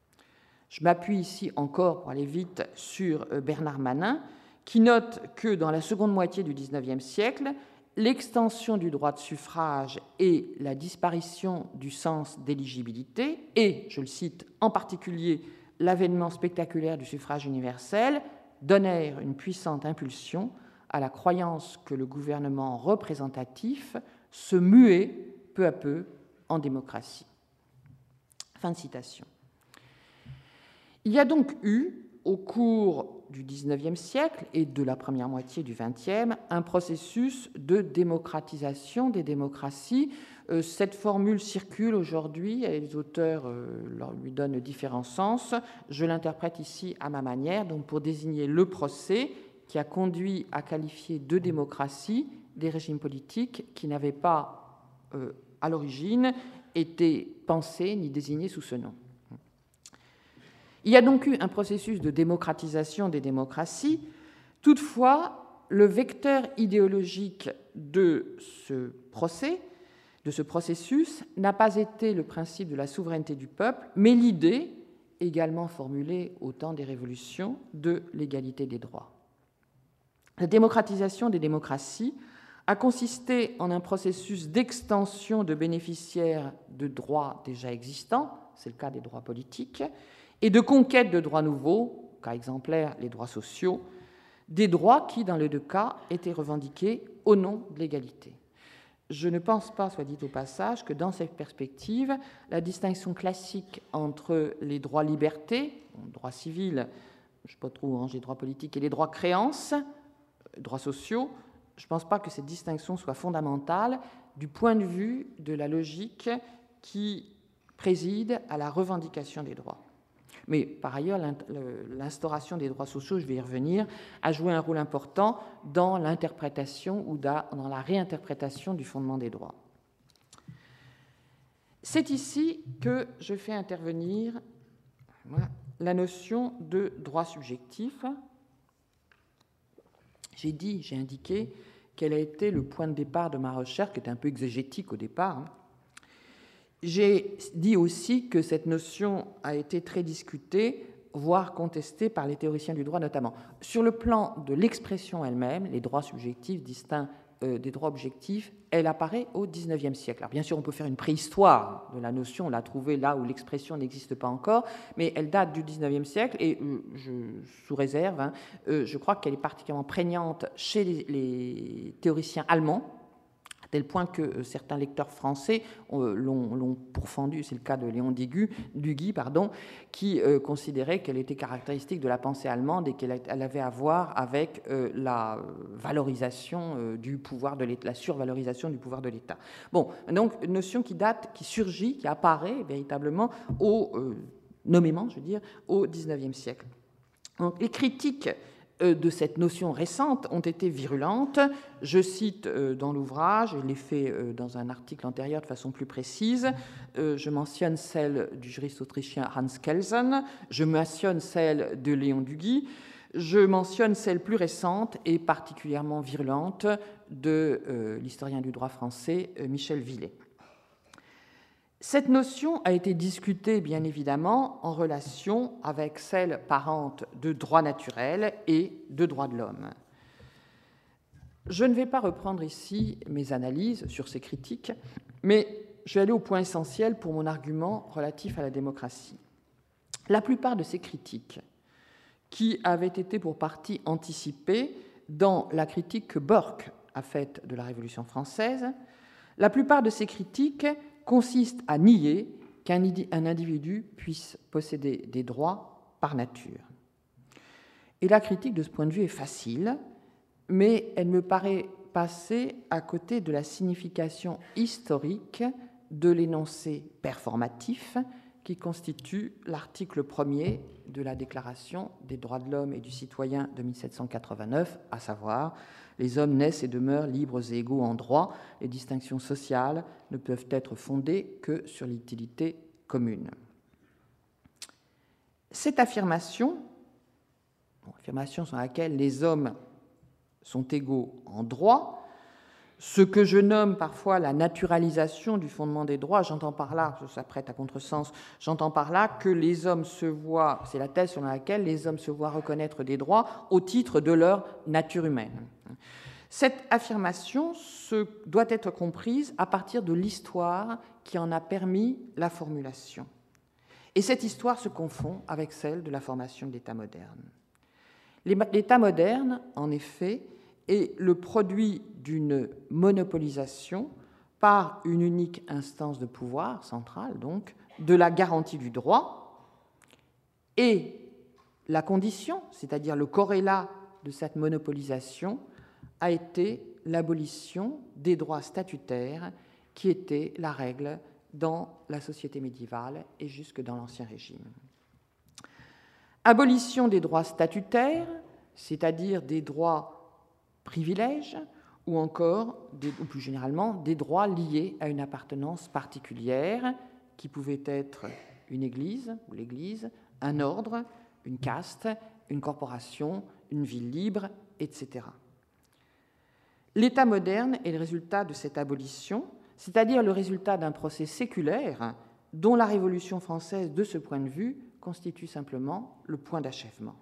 Je m'appuie ici encore, pour aller vite, sur Bernard Manin, qui note que dans la seconde moitié du XIXe siècle, l'extension du droit de suffrage et la disparition du sens d'éligibilité, et, je le cite, en particulier l'avènement spectaculaire du suffrage universel, donnèrent une puissante impulsion à la croyance que le gouvernement représentatif se muait peu à peu en démocratie. » Fin de citation. Il y a donc eu, au cours du XIXe siècle et de la première moitié du XXe, un processus de démocratisation des démocraties. Cette formule circule aujourd'hui et les auteurs lui donnent différents sens. Je l'interprète ici à ma manière, donc pour désigner le procès qui a conduit à qualifier de démocratie des régimes politiques qui n'avaient pas, à l'origine, été pensés ni désignés sous ce nom. Il y a donc eu un processus de démocratisation des démocraties. Toutefois, le vecteur idéologique de ce processus, n'a pas été le principe de la souveraineté du peuple, mais l'idée, également formulée au temps des révolutions, de l'égalité des droits. La démocratisation des démocraties a consisté en un processus d'extension de bénéficiaires de droits déjà existants, c'est le cas des droits politiques, et de conquête de droits nouveaux, cas exemplaire les droits sociaux, des droits qui, dans les deux cas, étaient revendiqués au nom de l'égalité. Je ne pense pas, soit dit au passage, que dans cette perspective, la distinction classique entre les droits libertés, droits civils, je ne sais pas trop où ranger droits politiques, et les droits créances, droits sociaux, je ne pense pas que cette distinction soit fondamentale du point de vue de la logique qui préside à la revendication des droits. Mais par ailleurs, l'instauration des droits sociaux, je vais y revenir, a joué un rôle important dans l'interprétation ou dans la réinterprétation du fondement des droits. C'est ici que je fais intervenir la notion de droit subjectif. J'ai indiqué quel a été le point de départ de ma recherche, qui était un peu exégétique au départ. J'ai dit aussi que cette notion a été très discutée, voire contestée par les théoriciens du droit notamment. Sur le plan de l'expression elle-même, les droits subjectifs distincts des droits objectifs, elle apparaît au XIXe siècle. Alors bien sûr, on peut faire une préhistoire de la notion, on l'a trouvée là où l'expression n'existe pas encore, mais elle date du XIXe siècle et, sous réserve, je crois qu'elle est particulièrement prégnante chez les théoriciens allemands, à tel point que certains lecteurs français l'ont pourfendu, c'est le cas de Léon Duguy, qui considérait qu'elle était caractéristique de la pensée allemande et qu'elle avait à voir avec la valorisation du pouvoir de l'État, la survalorisation du pouvoir de l'État. Bon, donc une notion qui surgit, qui apparaît véritablement nommément, je veux dire, au XIXe siècle. Donc, les critiques de cette notion récente ont été virulentes. Je cite dans l'ouvrage, je l'ai fait dans un article antérieur de façon plus précise, je mentionne celle du juriste autrichien Hans Kelsen, je mentionne celle de Léon Duguy, je mentionne celle plus récente et particulièrement virulente de l'historien du droit français Michel Villet. Cette notion a été discutée, bien évidemment, en relation avec celle parente de droit naturel et de droit de l'homme. Je ne vais pas reprendre ici mes analyses sur ces critiques, mais je vais aller au point essentiel pour mon argument relatif à la démocratie. La plupart de ces critiques, qui avaient été pour partie anticipées dans la critique que Burke a faite de la Révolution française, la plupart de ces critiques consiste à nier qu'un individu puisse posséder des droits par nature. Et la critique de ce point de vue est facile, mais elle me paraît passer à côté de la signification historique de l'énoncé performatif qui constitue l'article 1er de la Déclaration des droits de l'homme et du citoyen de 1789, à savoir « Les hommes naissent et demeurent libres et égaux en droit. Les distinctions sociales ne peuvent être fondées que sur l'utilité commune. » Cette affirmation sur laquelle les hommes sont égaux en droit, ce que je nomme parfois la naturalisation du fondement des droits, j'entends par là, ça prête à contresens, j'entends par là que les hommes se voient, c'est la thèse selon laquelle les hommes se voient reconnaître des droits au titre de leur nature humaine. Cette affirmation doit être comprise à partir de l'histoire qui en a permis la formulation. Et cette histoire se confond avec celle de la formation de l'État moderne. L'État moderne, en effet, est le produit d'une monopolisation par une unique instance de pouvoir centrale, donc, de la garantie du droit, et la condition, c'est-à-dire le corrélat de cette monopolisation, a été l'abolition des droits statutaires qui était la règle dans la société médiévale et jusque dans l'Ancien Régime. Abolition des droits statutaires, c'est-à-dire des droits privilèges, ou encore, ou plus généralement, des droits liés à une appartenance particulière, qui pouvait être une église, ou l'Église, un ordre, une caste, une corporation, une ville libre, etc. L'État moderne est le résultat de cette abolition, c'est-à-dire le résultat d'un procès séculaire dont la Révolution française, de ce point de vue, constitue simplement le point d'achèvement.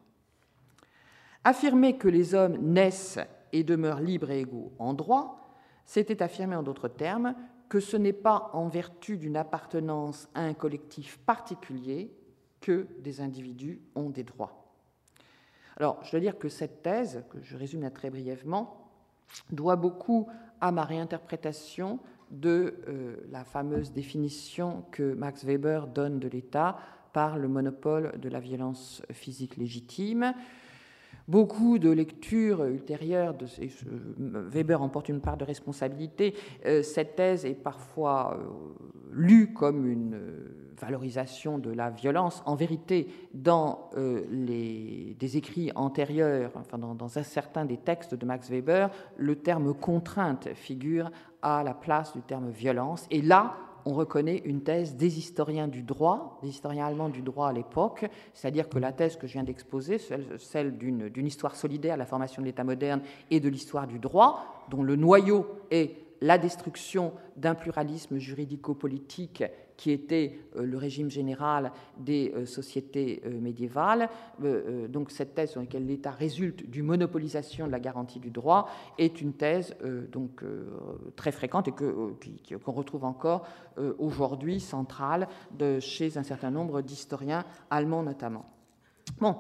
Affirmer que les hommes naissent et demeurent libres et égaux en droit, c'était affirmer en d'autres termes que ce n'est pas en vertu d'une appartenance à un collectif particulier que des individus ont des droits. Alors, je dois dire que cette thèse, que je résume très brièvement, doit beaucoup à ma réinterprétation de la fameuse définition que Max Weber donne de l'État par le monopole de la violence physique légitime. Beaucoup de lectures ultérieures, Weber en porte une part de responsabilité, cette thèse est parfois lue comme une valorisation de la violence. En vérité, dans des écrits antérieurs, enfin dans certains des textes de Max Weber, le terme contrainte figure à la place du terme violence. Et là, on reconnaît une thèse des historiens du droit, des historiens allemands du droit à l'époque, c'est-à-dire que la thèse que je viens d'exposer, celle d'une histoire solidaire, la formation de l'État moderne et de l'histoire du droit, dont le noyau est la destruction d'un pluralisme juridico-politique qui était le régime général des sociétés médiévales. Donc cette thèse sur laquelle l'État résulte d'une monopolisation de la garantie du droit est une thèse très fréquente et qu'on retrouve encore aujourd'hui centrale chez un certain nombre d'historiens allemands notamment. Bon.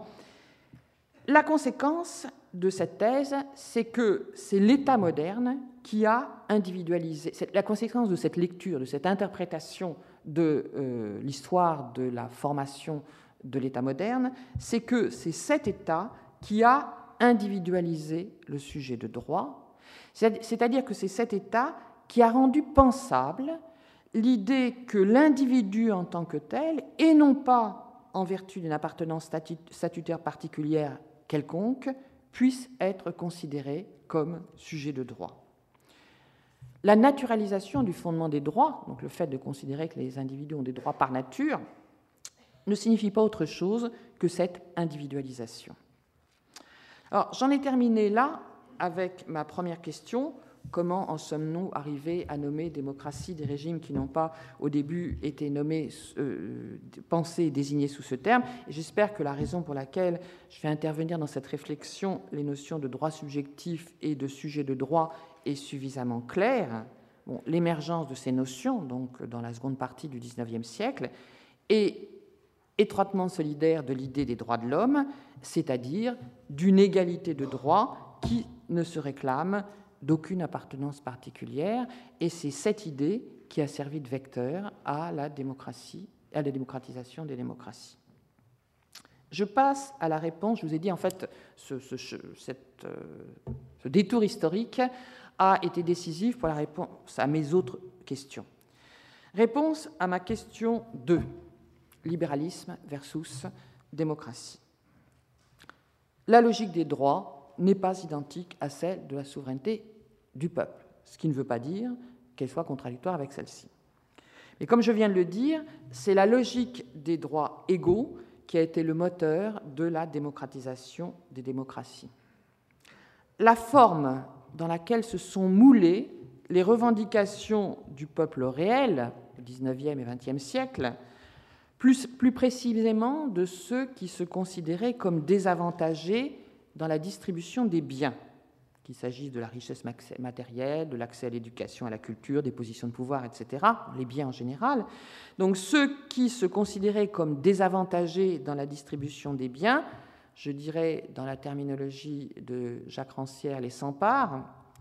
La conséquence de cette thèse, c'est que c'est l'État moderne qui a individualisé. La conséquence de cette lecture, de cette interprétation de l'histoire de la formation de l'État moderne, c'est que c'est cet État qui a individualisé le sujet de droit, c'est-à-dire que c'est cet État qui a rendu pensable l'idée que l'individu en tant que tel, et non pas en vertu d'une appartenance statutaire particulière quelconque, puisse être considéré comme sujet de droit. La naturalisation du fondement des droits, donc le fait de considérer que les individus ont des droits par nature, ne signifie pas autre chose que cette individualisation. Alors, j'en ai terminé là avec ma première question. Comment en sommes-nous arrivés à nommer démocratie des régimes qui n'ont pas au début été nommés, pensés et désignés sous ce terme? Et j'espère que la raison pour laquelle je vais intervenir dans cette réflexion, les notions de droit subjectif et de sujet de droit, est suffisamment claire. Bon, l'émergence de ces notions, donc dans la seconde partie du XIXe siècle, est étroitement solidaire de l'idée des droits de l'homme, c'est-à-dire d'une égalité de droits qui ne se réclame d'aucune appartenance particulière, et c'est cette idée qui a servi de vecteur à la démocratie, à la démocratisation des démocraties. Je passe à la réponse. Je vous ai dit, en fait, ce détour historique a été décisif pour la réponse à mes autres questions. Réponse à ma question 2, libéralisme versus démocratie. La logique des droits n'est pas identique à celle de la souveraineté du peuple, ce qui ne veut pas dire qu'elle soit contradictoire avec celle-ci. Mais comme je viens de le dire, c'est la logique des droits égaux qui a été le moteur de la démocratisation des démocraties. La forme dans laquelle se sont moulées les revendications du peuple réel, au XIXe et XXe siècle, plus précisément de ceux qui se considéraient comme désavantagés dans la distribution des biens, qu'il s'agisse de la richesse matérielle, de l'accès à l'éducation, à la culture, des positions de pouvoir, etc., les biens en général. Donc ceux qui se considéraient comme désavantagés dans la distribution des biens, je dirais dans la terminologie de Jacques Rancière, les sans-parts,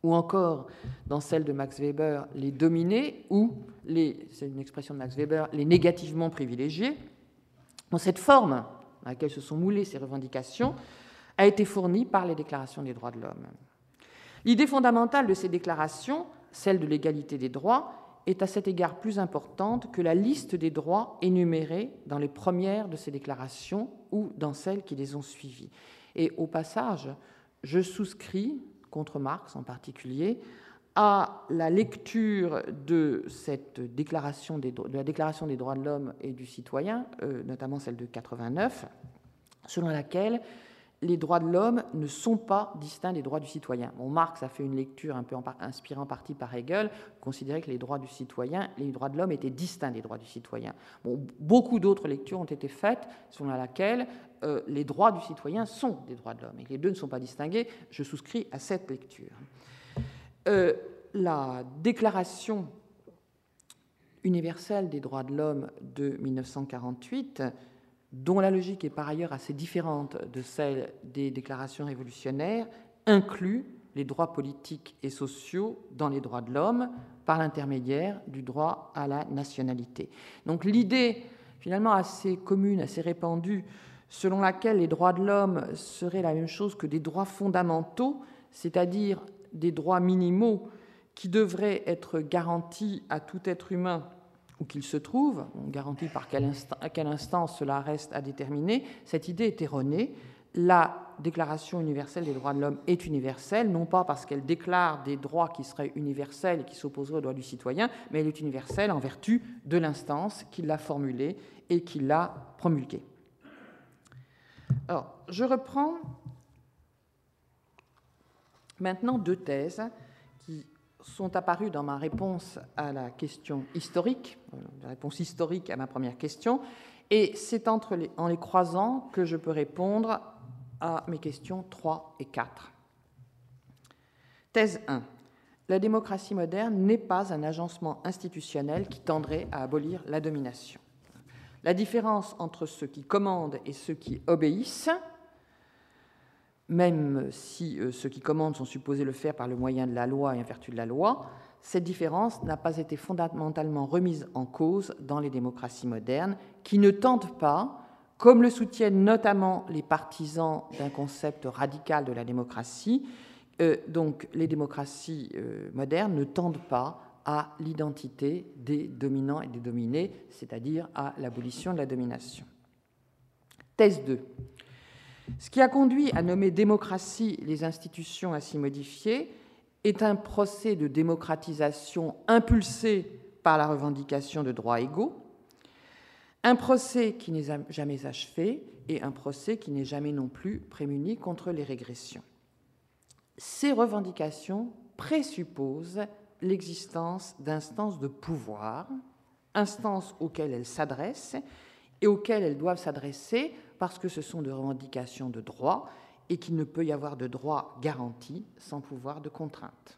ou encore dans celle de Max Weber, les dominés, ou, c'est une expression de Max Weber, les négativement privilégiés. Cette forme à laquelle se sont moulées ces revendications a été fournie par les déclarations des droits de l'homme. L'idée fondamentale de ces déclarations, celle de l'égalité des droits, est à cet égard plus importante que la liste des droits énumérés dans les premières de ces déclarations ou dans celles qui les ont suivies. Et au passage, je souscris, contre Marx en particulier, à la lecture de cette déclaration de la Déclaration des droits de l'homme et du citoyen, notamment celle de 89, selon laquelle les droits de l'homme ne sont pas distincts des droits du citoyen. Bon, Marx a fait une lecture un peu inspirée en partie par Hegel, considérait que les droits du citoyen, les droits de l'homme étaient distincts des droits du citoyen. Bon, beaucoup d'autres lectures ont été faites selon laquelle les droits du citoyen sont des droits de l'homme et que les deux ne sont pas distingués. Je souscris à cette lecture. La Déclaration universelle des droits de l'homme de 1948, dont la logique est par ailleurs assez différente de celle des déclarations révolutionnaires, inclut les droits politiques et sociaux dans les droits de l'homme par l'intermédiaire du droit à la nationalité. Donc l'idée finalement assez commune, assez répandue, selon laquelle les droits de l'homme seraient la même chose que des droits fondamentaux, c'est-à-dire des droits minimaux qui devraient être garantis à tout être humain où qu'il se trouve, on garantit à quel instant cela reste à déterminer, cette idée est erronée. La Déclaration universelle des droits de l'homme est universelle, non pas parce qu'elle déclare des droits qui seraient universels et qui s'opposeraient aux droits du citoyen, mais elle est universelle en vertu de l'instance qui l'a formulée et qui l'a promulguée. Alors, je reprends maintenant deux thèses qui sont apparues dans ma réponse à la question historique, la réponse historique à ma première question, et c'est en les croisant que je peux répondre à mes questions 3 et 4. Thèse 1. La démocratie moderne n'est pas un agencement institutionnel qui tendrait à abolir la domination. La différence entre ceux qui commandent et ceux qui obéissent, même si ceux qui commandent sont supposés le faire par le moyen de la loi et en vertu de la loi, cette différence n'a pas été fondamentalement remise en cause dans les démocraties modernes, qui ne tentent pas, comme le soutiennent notamment les partisans d'un concept radical de la démocratie, donc les démocraties modernes ne tendent pas à l'identité des dominants et des dominés, c'est-à-dire à l'abolition de la domination. Thèse 2. Ce qui a conduit à nommer démocratie les institutions ainsi modifiées est un procès de démocratisation impulsé par la revendication de droits égaux, un procès qui n'est jamais achevé et un procès qui n'est jamais non plus prémuni contre les régressions. Ces revendications présupposent l'existence d'instances de pouvoir, instances auxquelles elles s'adressent et auxquelles elles doivent s'adresser parce que ce sont des revendications de droit et qu'il ne peut y avoir de droit garanti sans pouvoir de contrainte.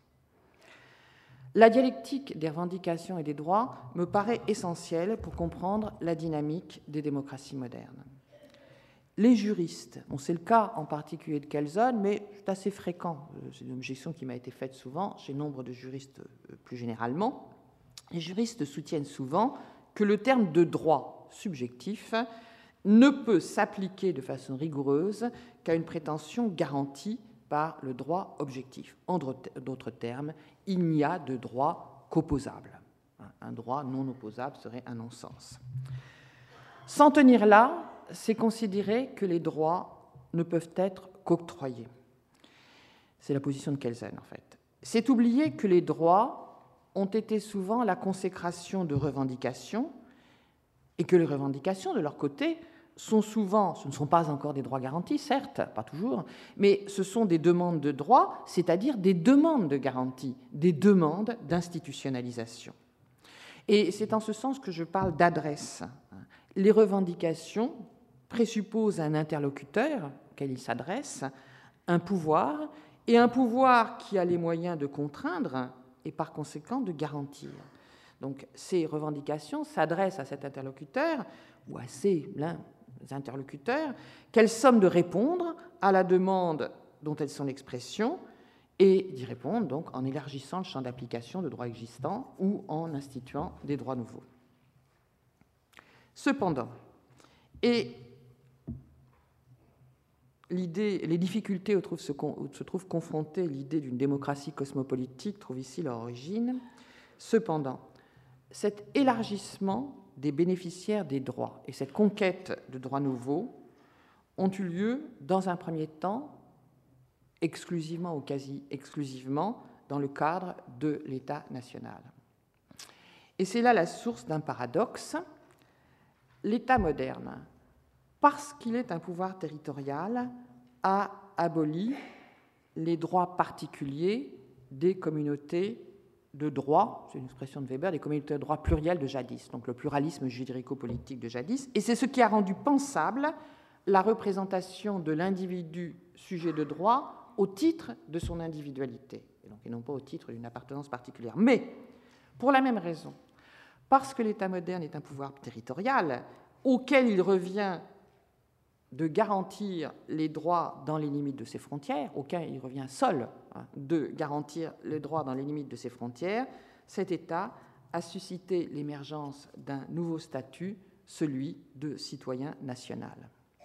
La dialectique des revendications et des droits me paraît essentielle pour comprendre la dynamique des démocraties modernes. Les juristes, c'est le cas en particulier de Kelsen, mais c'est assez fréquent, c'est une objection qui m'a été faite souvent chez nombre de juristes plus généralement, les juristes soutiennent souvent que le terme de droit subjectif ne peut s'appliquer de façon rigoureuse qu'à une prétention garantie par le droit objectif. En d'autres termes, il n'y a de droit qu'opposable. Un droit non opposable serait un non-sens. S'en tenir là, c'est considérer que les droits ne peuvent être qu'octroyés. C'est la position de Kelsen, en fait. C'est oublier que les droits ont été souvent la consécration de revendications et que les revendications, de leur côté, sont souvent, ce ne sont pas encore des droits garantis, certes, pas toujours, mais ce sont des demandes de droits, c'est-à-dire des demandes de garantie, des demandes d'institutionnalisation. Et c'est en ce sens que je parle d'adresse. Les revendications présupposent un interlocuteur auquel il s'adresse, un pouvoir, et un pouvoir qui a les moyens de contraindre et par conséquent de garantir. Donc ces revendications s'adressent à cet interlocuteur ou à ces interlocuteurs qu'elles somment de répondre à la demande dont elles sont l'expression et d'y répondre donc en élargissant le champ d'application de droits existants ou en instituant des droits nouveaux. Cependant, et les difficultés où se trouve confrontée l'idée d'une démocratie cosmopolitique trouvent ici leur origine. Cependant, cet élargissement des bénéficiaires des droits et cette conquête de droits nouveaux ont eu lieu, dans un premier temps, exclusivement ou quasi exclusivement, dans le cadre de l'État national. Et c'est là la source d'un paradoxe. L'État moderne, parce qu'il est un pouvoir territorial, a aboli les droits particuliers des communautés de droit, c'est une expression de Weber, des communautés de droit plurielles de jadis, donc le pluralisme juridico-politique de jadis, et c'est ce qui a rendu pensable la représentation de l'individu sujet de droit au titre de son individualité, et non pas au titre d'une appartenance particulière. Mais, pour la même raison, parce que l'État moderne est un pouvoir territorial auquel il revient de garantir les droits dans les limites de ses frontières, auquel il revient seul de garantir les droits dans les limites de ses frontières, cet État a suscité l'émergence d'un nouveau statut, celui de citoyen national.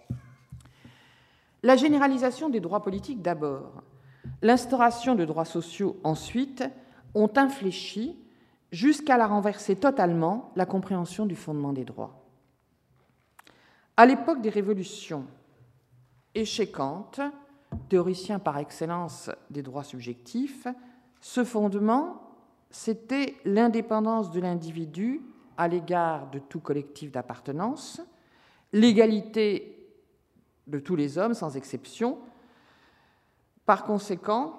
La généralisation des droits politiques d'abord, l'instauration de droits sociaux ensuite, ont infléchi jusqu'à la renverser totalement la compréhension du fondement des droits. À l'époque des révolutions, et chez Kant, théoricien par excellence des droits subjectifs, ce fondement, c'était l'indépendance de l'individu à l'égard de tout collectif d'appartenance, l'égalité de tous les hommes sans exception. Par conséquent,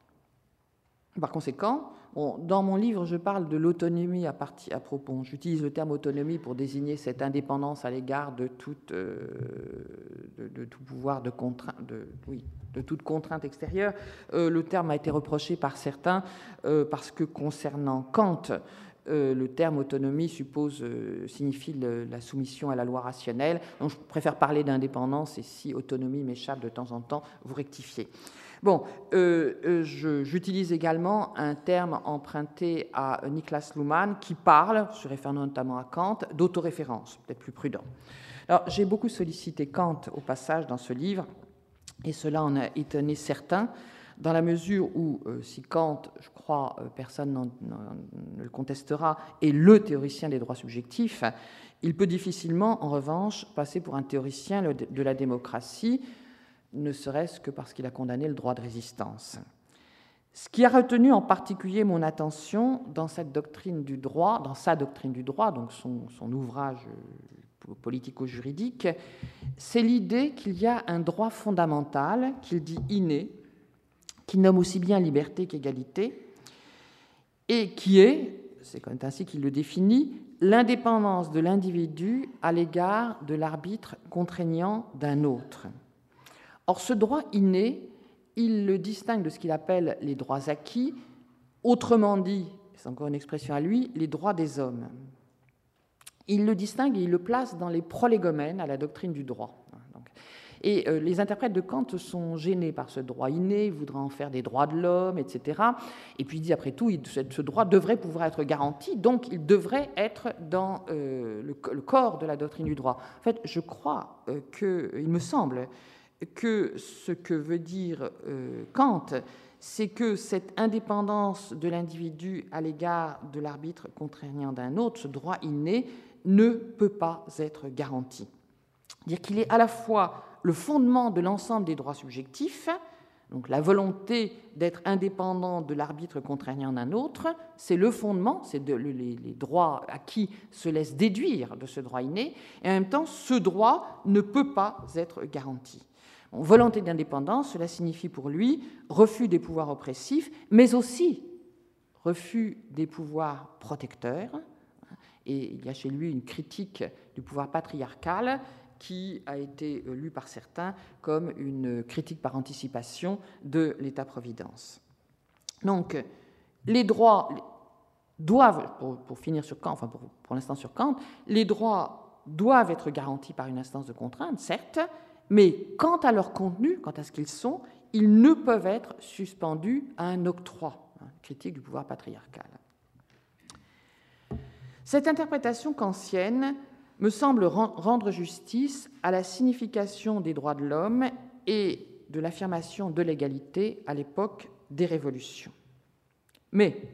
dans mon livre, je parle de l'autonomie à propos. J'utilise le terme autonomie pour désigner cette indépendance à l'égard de tout pouvoir de toute contrainte extérieure. Le terme a été reproché par certains parce que concernant Kant, le terme autonomie signifie la soumission à la loi rationnelle. Donc je préfère parler d'indépendance et si autonomie m'échappe de temps en temps, vous rectifiez. Bon, j'utilise également un terme emprunté à Niklas Luhmann qui parle, se référant notamment à Kant, d'autoréférence, peut-être plus prudent. Alors, j'ai beaucoup sollicité Kant au passage dans ce livre, et cela en a étonné certains, dans la mesure où, si Kant, je crois, personne ne le contestera, est le théoricien des droits subjectifs, il peut difficilement, en revanche, passer pour un théoricien de la démocratie, ne serait-ce que parce qu'il a condamné le droit de résistance. Ce qui a retenu en particulier mon attention dans sa doctrine du droit, donc son ouvrage politico-juridique, c'est l'idée qu'il y a un droit fondamental, qu'il dit inné, qu'il nomme aussi bien liberté qu'égalité, et qui est, c'est quand même ainsi qu'il le définit, l'indépendance de l'individu à l'égard de l'arbitre contraignant d'un autre. Or, ce droit inné, il le distingue de ce qu'il appelle les droits acquis, autrement dit, c'est encore une expression à lui, les droits des hommes. Il le distingue et il le place dans les prolégomènes à la doctrine du droit. Et les interprètes de Kant sont gênés par ce droit inné, ils voudraient en faire des droits de l'homme, etc. Et puis il dit, après tout, ce droit devrait pouvoir être garanti, donc il devrait être dans le corps de la doctrine du droit. En fait, je crois il me semble que ce que veut dire Kant, c'est que cette indépendance de l'individu à l'égard de l'arbitre contraignant d'un autre, ce droit inné, ne peut pas être garanti. C'est-à-dire qu'il est à la fois le fondement de l'ensemble des droits subjectifs, donc la volonté d'être indépendant de l'arbitre contraignant d'un autre, c'est le fondement, les droits acquis se laissent déduire de ce droit inné, et en même temps, ce droit ne peut pas être garanti. Volonté d'indépendance, cela signifie pour lui refus des pouvoirs oppressifs, mais aussi refus des pouvoirs protecteurs. Et il y a chez lui une critique du pouvoir patriarcal qui a été lue par certains comme une critique par anticipation de l'État-providence. Donc, les droits doivent, pour finir sur Kant, enfin pour l'instant sur Kant, les droits doivent être garantis par une instance de contrainte, certes, mais quant à leur contenu, quant à ce qu'ils sont, ils ne peuvent être suspendus à un octroi, critique du pouvoir patriarcal. Cette interprétation kantienne me semble rendre justice à la signification des droits de l'homme et de l'affirmation de l'égalité à l'époque des révolutions. Mais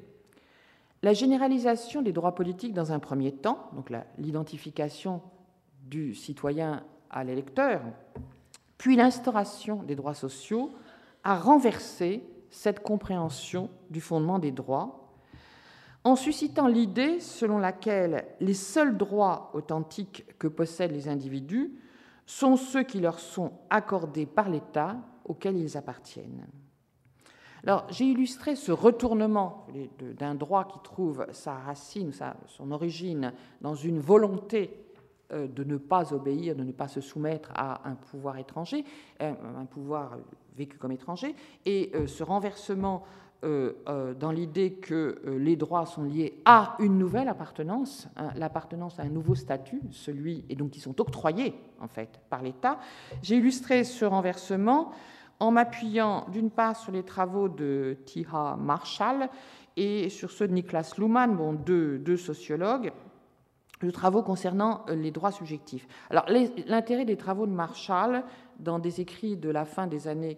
la généralisation des droits politiques dans un premier temps, donc l'identification du citoyen à l'électeur, puis l'instauration des droits sociaux, a renversé cette compréhension du fondement des droits, en suscitant l'idée selon laquelle les seuls droits authentiques que possèdent les individus sont ceux qui leur sont accordés par l'État auquel ils appartiennent. Alors, j'ai illustré ce retournement d'un droit qui trouve sa racine, son origine dans une volonté de ne pas obéir, de ne pas se soumettre à un pouvoir étranger, un pouvoir vécu comme étranger, et ce renversement dans l'idée que les droits sont liés à une nouvelle appartenance, l'appartenance à un nouveau statut, et donc qui sont octroyés en fait par l'État. J'ai illustré ce renversement en m'appuyant d'une part sur les travaux de T.H. Marshall et sur ceux de Niklas Luhmann, deux sociologues, de travaux concernant les droits subjectifs. Alors, l'intérêt des travaux de Marshall dans des écrits de la fin des années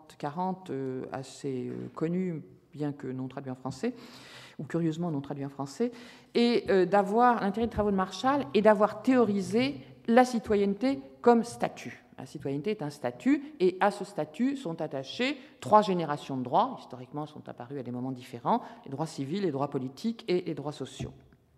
40 assez connus, bien que non traduits en français, ou curieusement non traduits en français, et l'intérêt des travaux de Marshall est d'avoir théorisé la citoyenneté comme statut. La citoyenneté est un statut, et à ce statut sont attachées 3 générations de droits, historiquement sont apparus à des moments différents, les droits civils, les droits politiques et les droits sociaux.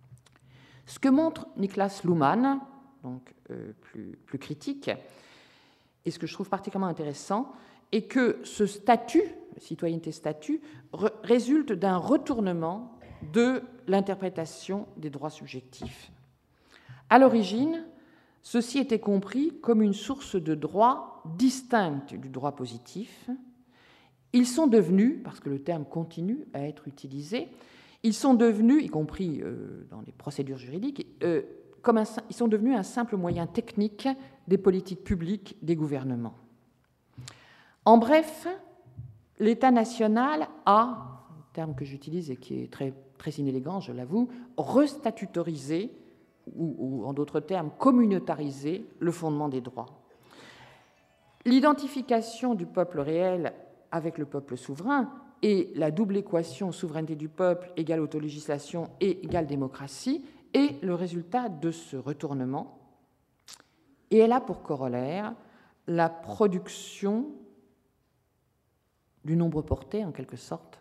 Ce que montre Niklas Luhmann, donc plus critique, et ce que je trouve particulièrement intéressant, est que ce statut, citoyenneté-statut, résulte d'un retournement de l'interprétation des droits subjectifs. À l'origine, ceci était compris comme une source de droits distincte du droit positif. Ils sont devenus, parce que le terme continue à être utilisé, ils sont devenus, y compris dans les procédures juridiques, ils sont devenus un simple moyen technique des politiques publiques des gouvernements. En bref, l'État national a, un terme que j'utilise et qui est très, très inélégant, je l'avoue, restatutorisé, ou en d'autres termes, communautarisé le fondement des droits. L'identification du peuple réel avec le peuple souverain et la double équation souveraineté du peuple égale autolégislation et égale démocratie est le résultat de ce retournement. Et elle a pour corollaire la production du nombre porté, en quelque sorte,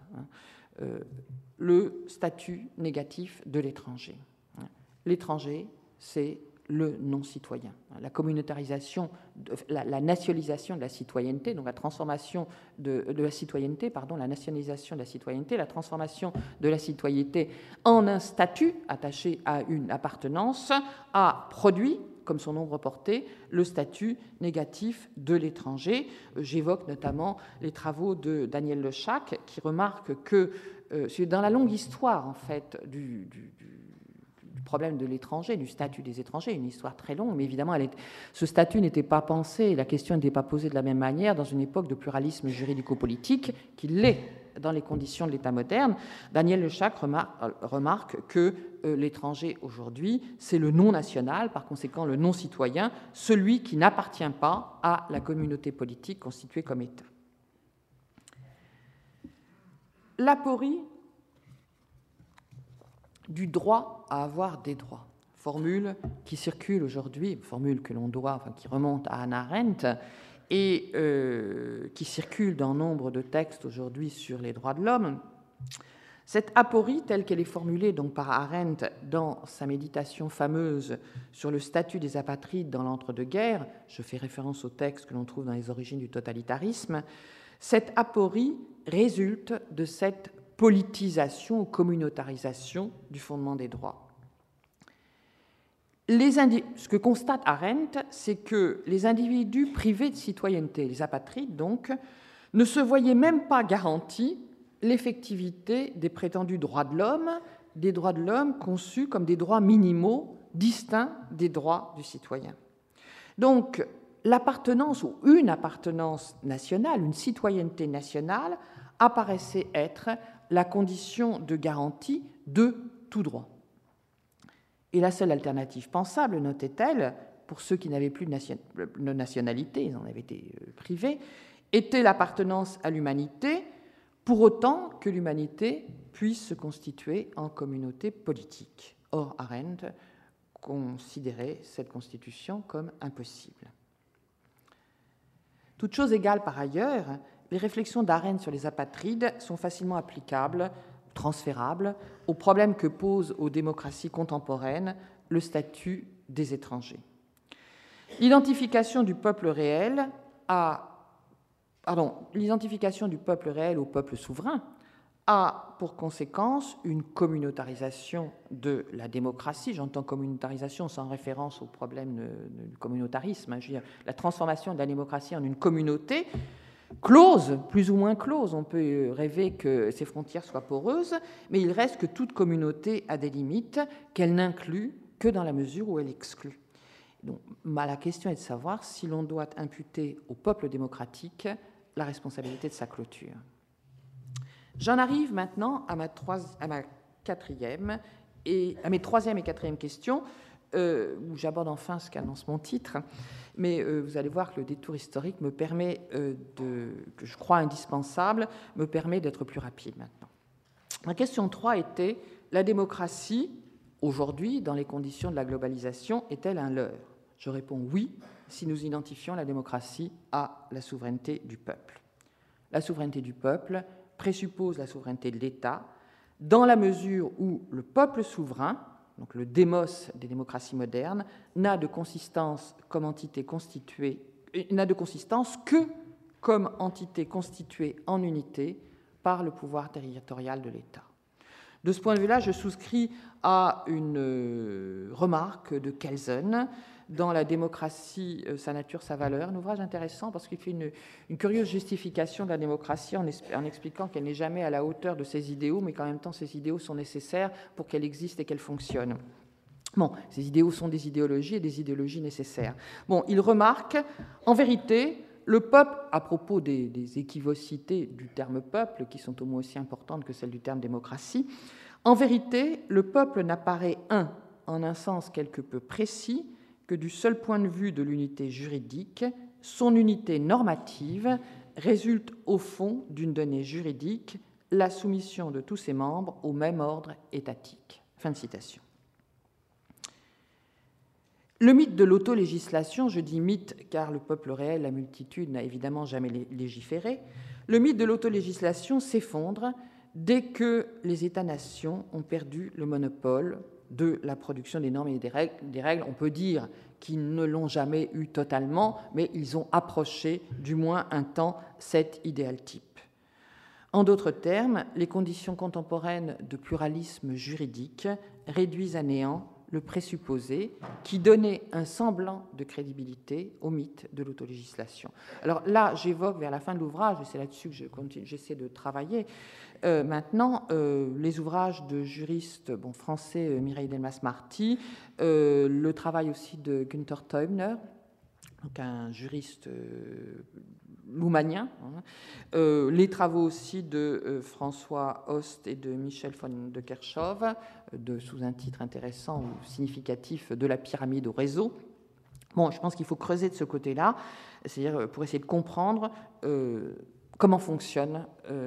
le statut négatif de l'étranger. L'étranger, c'est le non-citoyen. La communautarisation, la nationalisation de la citoyenneté, donc la transformation de la citoyenneté, la nationalisation de la citoyenneté, la transformation de la citoyenneté en un statut attaché à une appartenance, a produit, comme son nombre porté, le statut négatif de l'étranger. J'évoque notamment les travaux de Daniel Le Chacq, qui remarque que dans la longue histoire, en fait, du problème de l'étranger, du statut des étrangers, une histoire très longue, mais évidemment, ce statut n'était pas pensé, la question n'était pas posée de la même manière dans une époque de pluralisme juridico-politique qu'il l'est dans les conditions de l'État moderne. Daniel Le Chacq remarque que l'étranger aujourd'hui, c'est le non-national, par conséquent le non-citoyen, celui qui n'appartient pas à la communauté politique constituée comme État. L'aporie du droit à avoir des droits. Formule qui circule aujourd'hui, formule que l'on doit, qui remonte à Hannah Arendt et qui circule dans nombre de textes aujourd'hui sur les droits de l'homme. Cette aporie, telle qu'elle est formulée donc par Arendt dans sa méditation fameuse sur le statut des apatrides dans l'entre-deux-guerres, je fais référence au texte que l'on trouve dans les origines du totalitarisme, cette aporie résulte de cette politisation ou communautarisation du fondement des droits. Ce que constate Arendt, c'est que les individus privés de citoyenneté, les apatrides donc, ne se voyaient même pas garantis l'effectivité des prétendus droits de l'homme, des droits de l'homme conçus comme des droits minimaux distincts des droits du citoyen. Donc, l'appartenance ou une appartenance nationale, une citoyenneté nationale, apparaissait être la condition de garantie de tout droit. Et la seule alternative pensable, notait-elle, pour ceux qui n'avaient plus de nationalité, ils en avaient été privés, était l'appartenance à l'humanité, pour autant que l'humanité puisse se constituer en communauté politique. Or, Arendt considérait cette constitution comme impossible. Toute chose égale par ailleurs, les réflexions d'Arendt sur les apatrides sont facilement applicables, transférables, aux problèmes que pose aux démocraties contemporaines le statut des étrangers. L'identification du peuple réel au peuple souverain a pour conséquence une communautarisation de la démocratie. J'entends communautarisation sans référence au problème du communautarisme. Je veux dire, la transformation de la démocratie en une communauté close, plus ou moins close. On peut rêver que ses frontières soient poreuses, mais il reste que toute communauté a des limites qu'elle n'inclut que dans la mesure où elle exclut. Donc, la question est de savoir si l'on doit imputer au peuple démocratique la responsabilité de sa clôture. J'en arrive maintenant à mes troisième et quatrième questions, où j'aborde enfin ce qu'annonce mon titre, mais vous allez voir que le détour historique me permet, que je crois indispensable, me permet d'être plus rapide maintenant. La question 3 était: la démocratie, aujourd'hui, dans les conditions de la globalisation, est-elle un leurre? Je réponds oui, si nous identifions la démocratie à la souveraineté du peuple. La souveraineté du peuple présuppose la souveraineté de l'État, dans la mesure où le peuple souverain, donc le démos des démocraties modernes, n'a de consistance que comme entité constituée en unité par le pouvoir territorial de l'État. De ce point de vue-là, je souscris à une remarque de Kelsen dans La démocratie, sa nature, sa valeur, un ouvrage intéressant parce qu'il fait une curieuse justification de la démocratie en expliquant qu'elle n'est jamais à la hauteur de ses idéaux, mais qu'en même temps, ces idéaux sont nécessaires pour qu'elle existe et qu'elle fonctionne. Bon, ces idéaux sont des idéologies et des idéologies nécessaires. Bon, il remarque, en vérité, le peuple, à propos des équivocités du terme peuple, qui sont au moins aussi importantes que celles du terme démocratie, en vérité, le peuple n'apparaît en un sens quelque peu précis, que du seul point de vue de l'unité juridique, son unité normative résulte au fond d'une donnée juridique, la soumission de tous ses membres au même ordre étatique. Fin de citation. Le mythe de l'autolégislation, je dis mythe car le peuple réel, la multitude, n'a évidemment jamais légiféré, le mythe de l'autolégislation s'effondre dès que les États-nations ont perdu le monopole de la production des normes et des règles. On peut dire qu'ils ne l'ont jamais eu totalement, mais ils ont approché, du moins un temps, cet idéal type. En d'autres termes, les conditions contemporaines de pluralisme juridique réduisent à néant le présupposé qui donnait un semblant de crédibilité au mythe de l'autolégislation. Alors là, j'évoque vers la fin de l'ouvrage, et c'est là-dessus que j'essaie de travailler, maintenant, les ouvrages de juristes français, Mireille Delmas-Marty, le travail aussi de Günther Teubner, donc un juriste loumanien, les travaux aussi de François Host et de Michel von de Kerchove, sous un titre intéressant ou significatif de la pyramide au réseau. Bon, je pense qu'il faut creuser de ce côté-là, c'est-à-dire pour essayer de comprendre comment fonctionne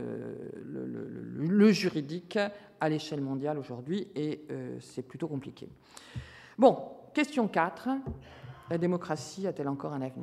le juridique à l'échelle mondiale aujourd'hui, et c'est plutôt compliqué. Bon, question 4. La démocratie a-t-elle encore un avenir ?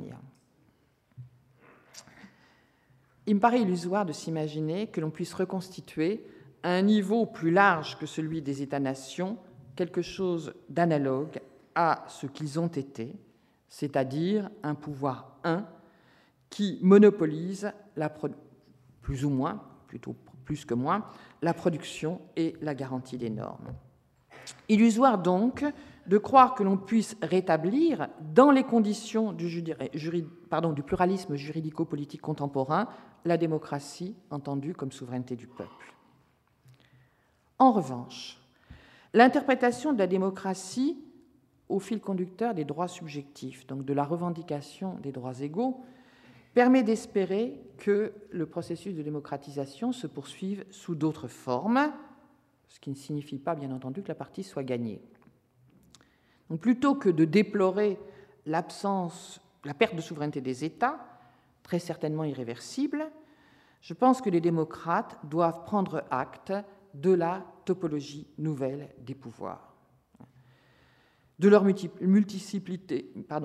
Il me paraît illusoire de s'imaginer que l'on puisse reconstituer à un niveau plus large que celui des États-nations quelque chose d'analogue à ce qu'ils ont été, c'est-à-dire un pouvoir qui monopolise plus ou moins, plutôt plus que moins, la production et la garantie des normes. Illusoire donc de croire que l'on puisse rétablir, dans les conditions du pluralisme juridico-politique contemporain, la démocratie entendue comme souveraineté du peuple. En revanche, l'interprétation de la démocratie au fil conducteur des droits subjectifs, donc de la revendication des droits égaux, permet d'espérer que le processus de démocratisation se poursuive sous d'autres formes, ce qui ne signifie pas, bien entendu, que la partie soit gagnée. Donc, plutôt que de déplorer la perte de souveraineté des États, très certainement irréversible, je pense que les démocrates doivent prendre acte de la topologie nouvelle des pouvoirs, de leur multiplicité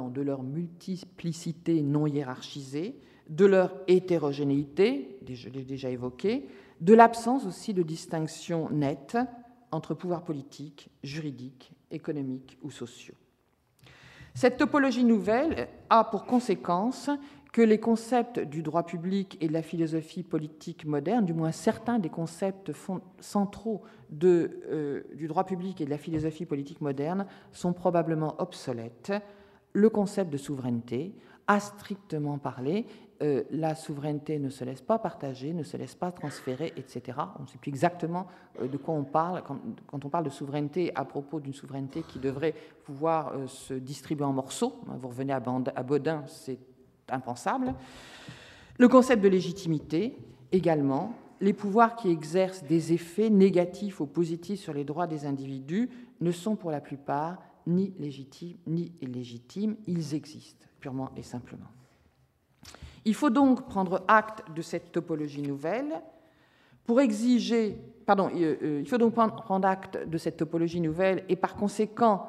non hiérarchisée, de leur hétérogénéité, je l'ai déjà évoqué, de l'absence aussi de distinction nette entre pouvoirs politiques, juridiques, économiques ou sociaux. Cette topologie nouvelle a pour conséquence que les concepts du droit public et de la philosophie politique moderne, du moins certains des concepts centraux du droit public et de la philosophie politique moderne, sont probablement obsolètes. Le concept de souveraineté a strictement parlé. La souveraineté ne se laisse pas partager, ne se laisse pas transférer, etc. On ne sait plus exactement de quoi on parle quand on parle de souveraineté à propos d'une souveraineté qui devrait pouvoir se distribuer en morceaux. Vous revenez à Bodin, c'est impensable. Le concept de légitimité, également. Les pouvoirs qui exercent des effets négatifs ou positifs sur les droits des individus ne sont pour la plupart ni légitimes ni illégitimes. Ils existent, purement et simplement. Il faut donc prendre acte de cette topologie nouvelle pour exiger, il faut donc prendre acte de cette topologie nouvelle et par conséquent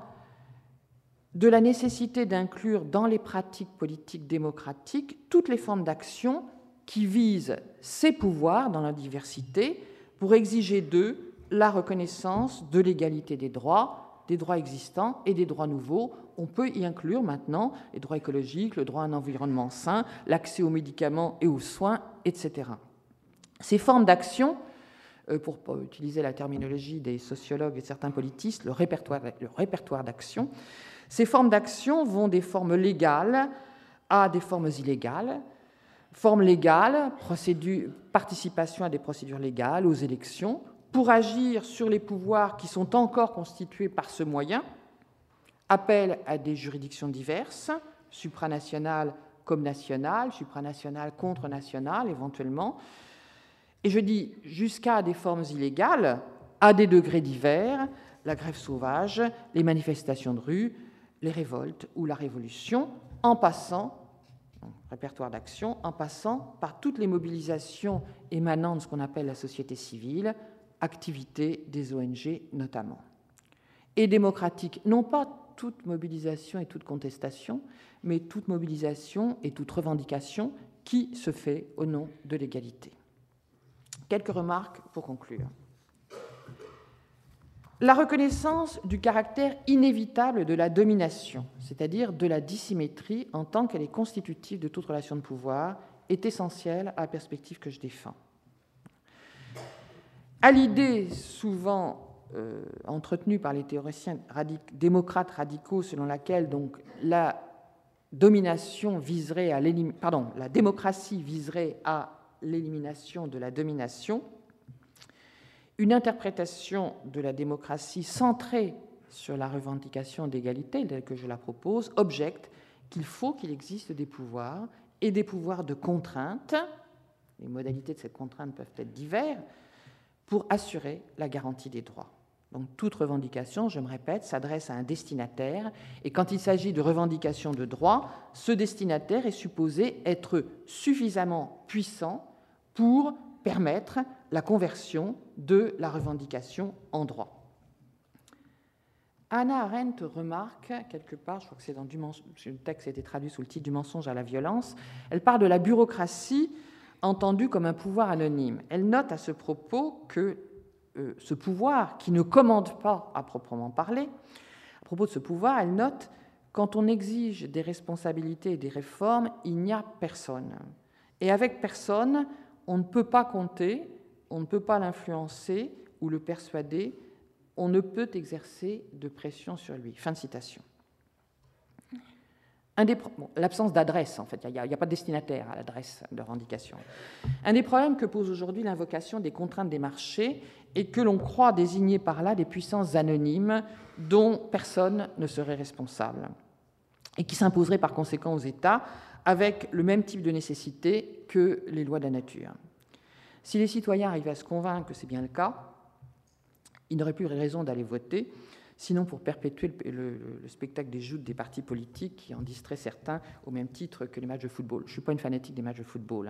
de la nécessité d'inclure dans les pratiques politiques démocratiques toutes les formes d'action qui visent ces pouvoirs dans la diversité pour exiger d'eux la reconnaissance de l'égalité des droits existants et des droits nouveaux. On peut y inclure maintenant les droits écologiques, le droit à un environnement sain, l'accès aux médicaments et aux soins, etc. Ces formes d'action, pour utiliser la terminologie des sociologues et certains politistes, le répertoire d'action, ces formes d'action vont des formes légales à des formes illégales. Formes légales, participation à des procédures légales, aux élections, pour agir sur les pouvoirs qui sont encore constitués par ce moyen, appel à des juridictions diverses, supranationales comme nationales, supranationales contre nationales éventuellement, et je dis jusqu'à des formes illégales, à des degrés divers, la grève sauvage, les manifestations de rue, les révoltes ou la révolution, en passant, répertoire d'action, en passant par toutes les mobilisations émanant de ce qu'on appelle la société civile, activités des ONG notamment. Et démocratique, non pas toute mobilisation et toute contestation, mais toute mobilisation et toute revendication qui se fait au nom de l'égalité. Quelques remarques pour conclure. La reconnaissance du caractère inévitable de la domination, c'est-à-dire de la dissymétrie en tant qu'elle est constitutive de toute relation de pouvoir, est essentielle à la perspective que je défends. À l'idée souvent entretenue par les théoriciens démocrates radicaux selon laquelle donc, la démocratie viserait à l'élimination de la domination, une interprétation de la démocratie centrée sur la revendication d'égalité, telle que je la propose, objecte qu'il faut qu'il existe des pouvoirs et des pouvoirs de contrainte. Les modalités de cette contrainte peuvent être diverses pour assurer la garantie des droits. Donc toute revendication, je me répète, s'adresse à un destinataire et quand il s'agit de revendication de droits, ce destinataire est supposé être suffisamment puissant pour permettre la conversion de la revendication en droit. Hannah Arendt remarque, quelque part, je crois que c'est dans le texte a été traduit sous le titre du mensonge à la violence, elle parle de la bureaucratie entendue comme un pouvoir anonyme. Elle note à ce propos que ce pouvoir, qui ne commande pas à proprement parler, à propos de ce pouvoir, elle note « quand on exige des responsabilités et des réformes, il n'y a personne. Et avec personne, on ne peut pas compter, on ne peut pas l'influencer ou le persuader, on ne peut exercer de pression sur lui. » Fin de citation. L'absence d'adresse, en fait, il n'y a pas de destinataire à l'adresse de revendication. Un des problèmes que pose aujourd'hui l'invocation des contraintes des marchés et que l'on croit désigner par là des puissances anonymes dont personne ne serait responsable, et qui s'imposeraient par conséquent aux États avec le même type de nécessité que les lois de la nature. Si les citoyens arrivaient à se convaincre que c'est bien le cas, ils n'auraient plus raison d'aller voter, sinon pour perpétuer le spectacle des joutes des partis politiques qui en distraient certains au même titre que les matchs de football. Je ne suis pas une fanatique des matchs de football.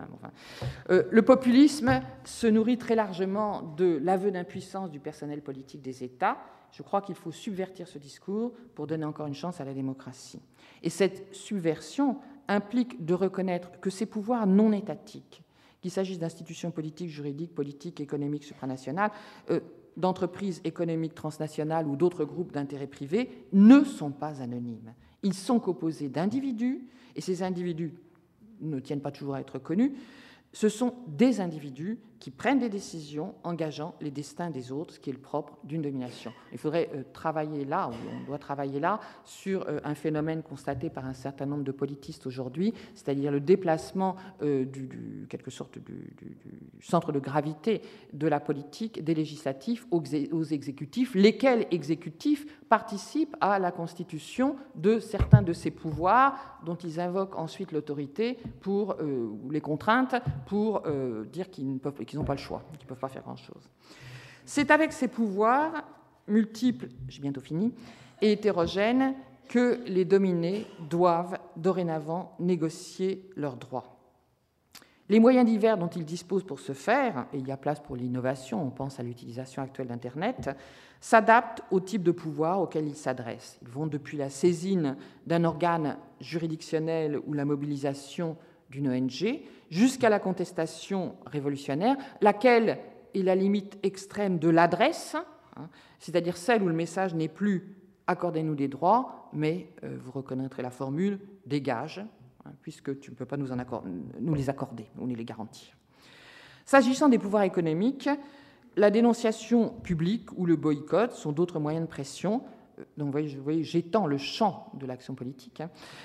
Le populisme se nourrit très largement de l'aveu d'impuissance du personnel politique des États. Je crois qu'il faut subvertir ce discours pour donner encore une chance à la démocratie. Et cette subversion implique de reconnaître que ces pouvoirs non étatiques, qu'il s'agisse d'institutions politiques, juridiques, politiques, économiques, supranationales, d'entreprises économiques transnationales ou d'autres groupes d'intérêts privés, ne sont pas anonymes. Ils sont composés d'individus, et ces individus ne tiennent pas toujours à être connus. Ce sont des individus qui prennent des décisions engageant les destins des autres, ce qui est le propre d'une domination. Il faudrait travailler là, ou on doit travailler là, sur un phénomène constaté par un certain nombre de politistes aujourd'hui, c'est-à-dire le déplacement quelque sorte du centre de gravité de la politique des législatifs aux exécutifs, lesquels exécutifs participent à la constitution de certains de ces pouvoirs dont ils invoquent ensuite l'autorité ou les contraintes pour dire qu'ils n'ont pas le choix, qu'ils ne peuvent pas faire grand-chose. C'est avec ces pouvoirs multiples, j'ai bientôt fini, et hétérogènes que les dominés doivent dorénavant négocier leurs droits. Les moyens divers dont ils disposent pour ce faire, et il y a place pour l'innovation, on pense à l'utilisation actuelle d'Internet, s'adaptent au type de pouvoir auquel ils s'adressent. Ils vont depuis la saisine d'un organe juridictionnel ou la mobilisation d'une ONG, jusqu'à la contestation révolutionnaire, laquelle est la limite extrême de l'adresse, c'est-à-dire celle où le message n'est plus « accordez-nous des droits », mais vous reconnaîtrez la formule « dégage », puisque tu ne peux pas nous les accorder, ou nous les garantir. S'agissant des pouvoirs économiques, la dénonciation publique ou le boycott sont d'autres moyens de pression. Donc, vous voyez, j'étends le champ de l'action politique,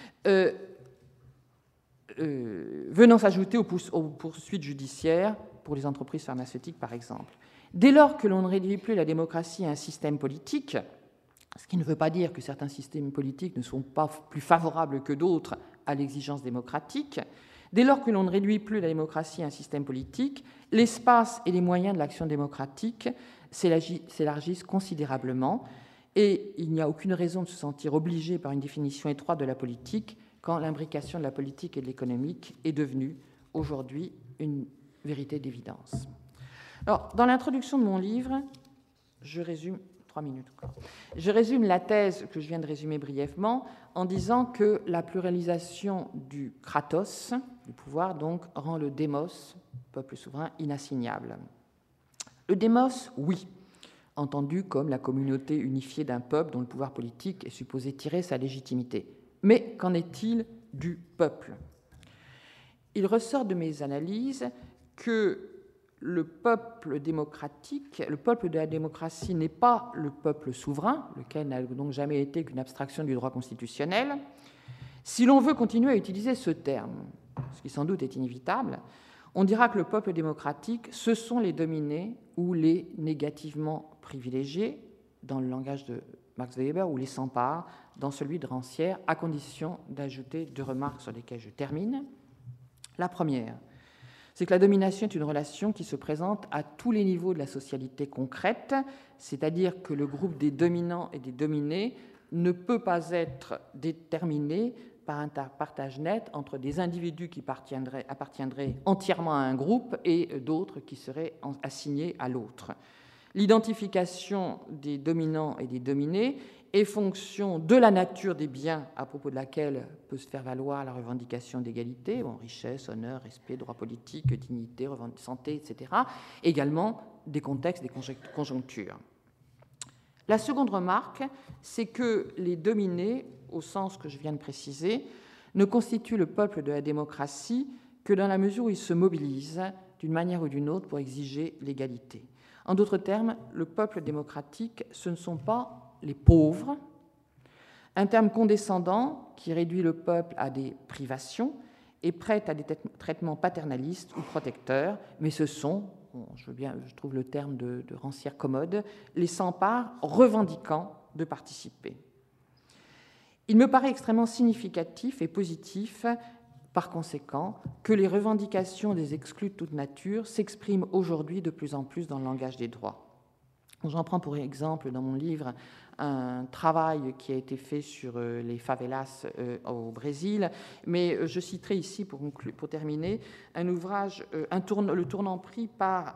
venant s'ajouter aux poursuites judiciaires pour les entreprises pharmaceutiques, par exemple. Dès lors que l'on ne réduit plus la démocratie à un système politique, ce qui ne veut pas dire que certains systèmes politiques ne sont pas plus favorables que d'autres à l'exigence démocratique, dès lors que l'on ne réduit plus la démocratie à un système politique, l'espace et les moyens de l'action démocratique s'élargissent considérablement, et il n'y a aucune raison de se sentir obligé par une définition étroite de la politique quand l'imbrication de la politique et de l'économique est devenue aujourd'hui une vérité d'évidence. Alors, dans l'introduction de mon livre, je résume 3 minutes encore. Je résume la thèse que je viens de résumer brièvement en disant que la pluralisation du kratos, du pouvoir, donc, rend le démos, peuple souverain, inassignable. Le démos, oui, entendu comme la communauté unifiée d'un peuple dont le pouvoir politique est supposé tirer sa légitimité. Mais qu'en est-il du peuple ? Il ressort de mes analyses que le peuple démocratique, le peuple de la démocratie n'est pas le peuple souverain, lequel n'a donc jamais été qu'une abstraction du droit constitutionnel. Si l'on veut continuer à utiliser ce terme, ce qui sans doute est inévitable, on dira que le peuple démocratique, ce sont les dominés ou les négativement privilégiés, dans le langage de Max Weber, ou les sans-parts, dans celui de Rancière, à condition d'ajouter 2 remarques sur lesquelles je termine. La première, c'est que la domination est une relation qui se présente à tous les niveaux de la socialité concrète, c'est-à-dire que le groupe des dominants et des dominés ne peut pas être déterminé par un partage net entre des individus qui appartiendraient entièrement à un groupe et d'autres qui seraient assignés à l'autre. L'identification des dominants et des dominés est fonction de la nature des biens à propos de laquelle peut se faire valoir la revendication d'égalité, richesse, honneur, respect, droit politique, dignité, santé, etc., également des contextes, des conjonctures. La seconde remarque, c'est que les dominés, au sens que je viens de préciser, ne constituent le peuple de la démocratie que dans la mesure où ils se mobilisent d'une manière ou d'une autre pour exiger l'égalité. En d'autres termes, le peuple démocratique, ce ne sont pas les pauvres, un terme condescendant qui réduit le peuple à des privations et prête à des traitements paternalistes ou protecteurs, mais ce sont je trouve le terme de rancière commode, les sans-parts revendiquant de participer. Il me paraît extrêmement significatif et positif, par conséquent, que les revendications des exclus de toute nature s'expriment aujourd'hui de plus en plus dans le langage des droits. J'en prends pour exemple dans mon livre un travail qui a été fait sur les favelas au Brésil, mais je citerai ici, pour terminer, un ouvrage, le tournant pris par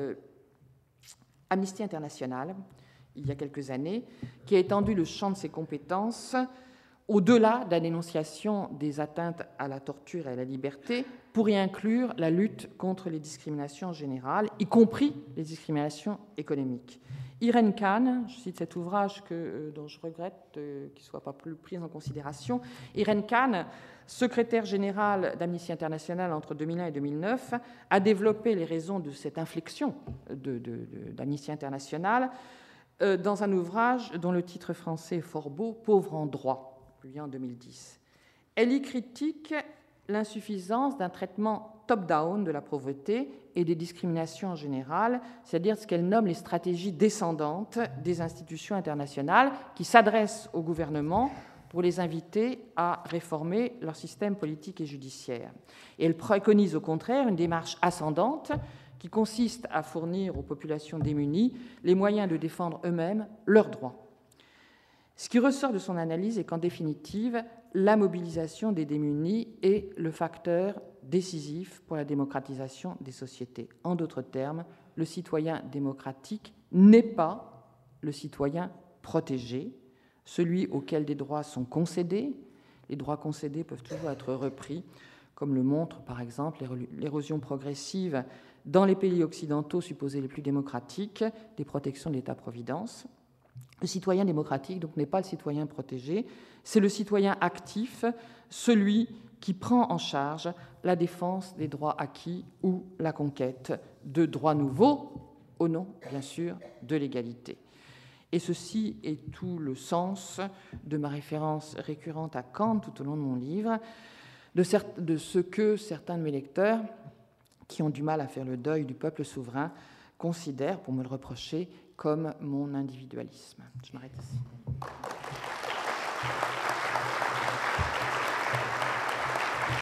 Amnesty International, il y a quelques années, qui a étendu le champ de ses compétences au-delà de la dénonciation des atteintes à la torture et à la liberté, pour y inclure la lutte contre les discriminations générales, y compris les discriminations économiques. Irene Khan, je cite cet ouvrage dont je regrette qu'il ne soit pas plus pris en considération. Irene Khan, secrétaire générale d'Amnesty International entre 2001 et 2009, a développé les raisons de cette inflexion d'Amnesty International dans un ouvrage dont le titre français est fort beau, « Pauvres en droit », publié en 2010. Elle y critique l'insuffisance d'un traitement top-down de la pauvreté et des discriminations en général, c'est-à-dire ce qu'elle nomme les stratégies descendantes des institutions internationales qui s'adressent au gouvernement pour les inviter à réformer leur système politique et judiciaire. Et elle préconise au contraire une démarche ascendante qui consiste à fournir aux populations démunies les moyens de défendre eux-mêmes leurs droits. Ce qui ressort de son analyse est qu'en définitive, la mobilisation des démunis est le facteur décisif pour la démocratisation des sociétés. En d'autres termes, le citoyen démocratique n'est pas le citoyen protégé, celui auquel des droits sont concédés. Les droits concédés peuvent toujours être repris, comme le montre par exemple l'érosion progressive dans les pays occidentaux supposés les plus démocratiques des protections de l'État-providence. Le citoyen démocratique, donc, n'est pas le citoyen protégé, c'est le citoyen actif, celui qui prend en charge la défense des droits acquis ou la conquête de droits nouveaux, au nom, bien sûr, de l'égalité. Et ceci est tout le sens de ma référence récurrente à Kant tout au long de mon livre, de ce que certains de mes lecteurs, qui ont du mal à faire le deuil du peuple souverain, considèrent, pour me le reprocher, comme mon individualisme. Je m'arrête ici.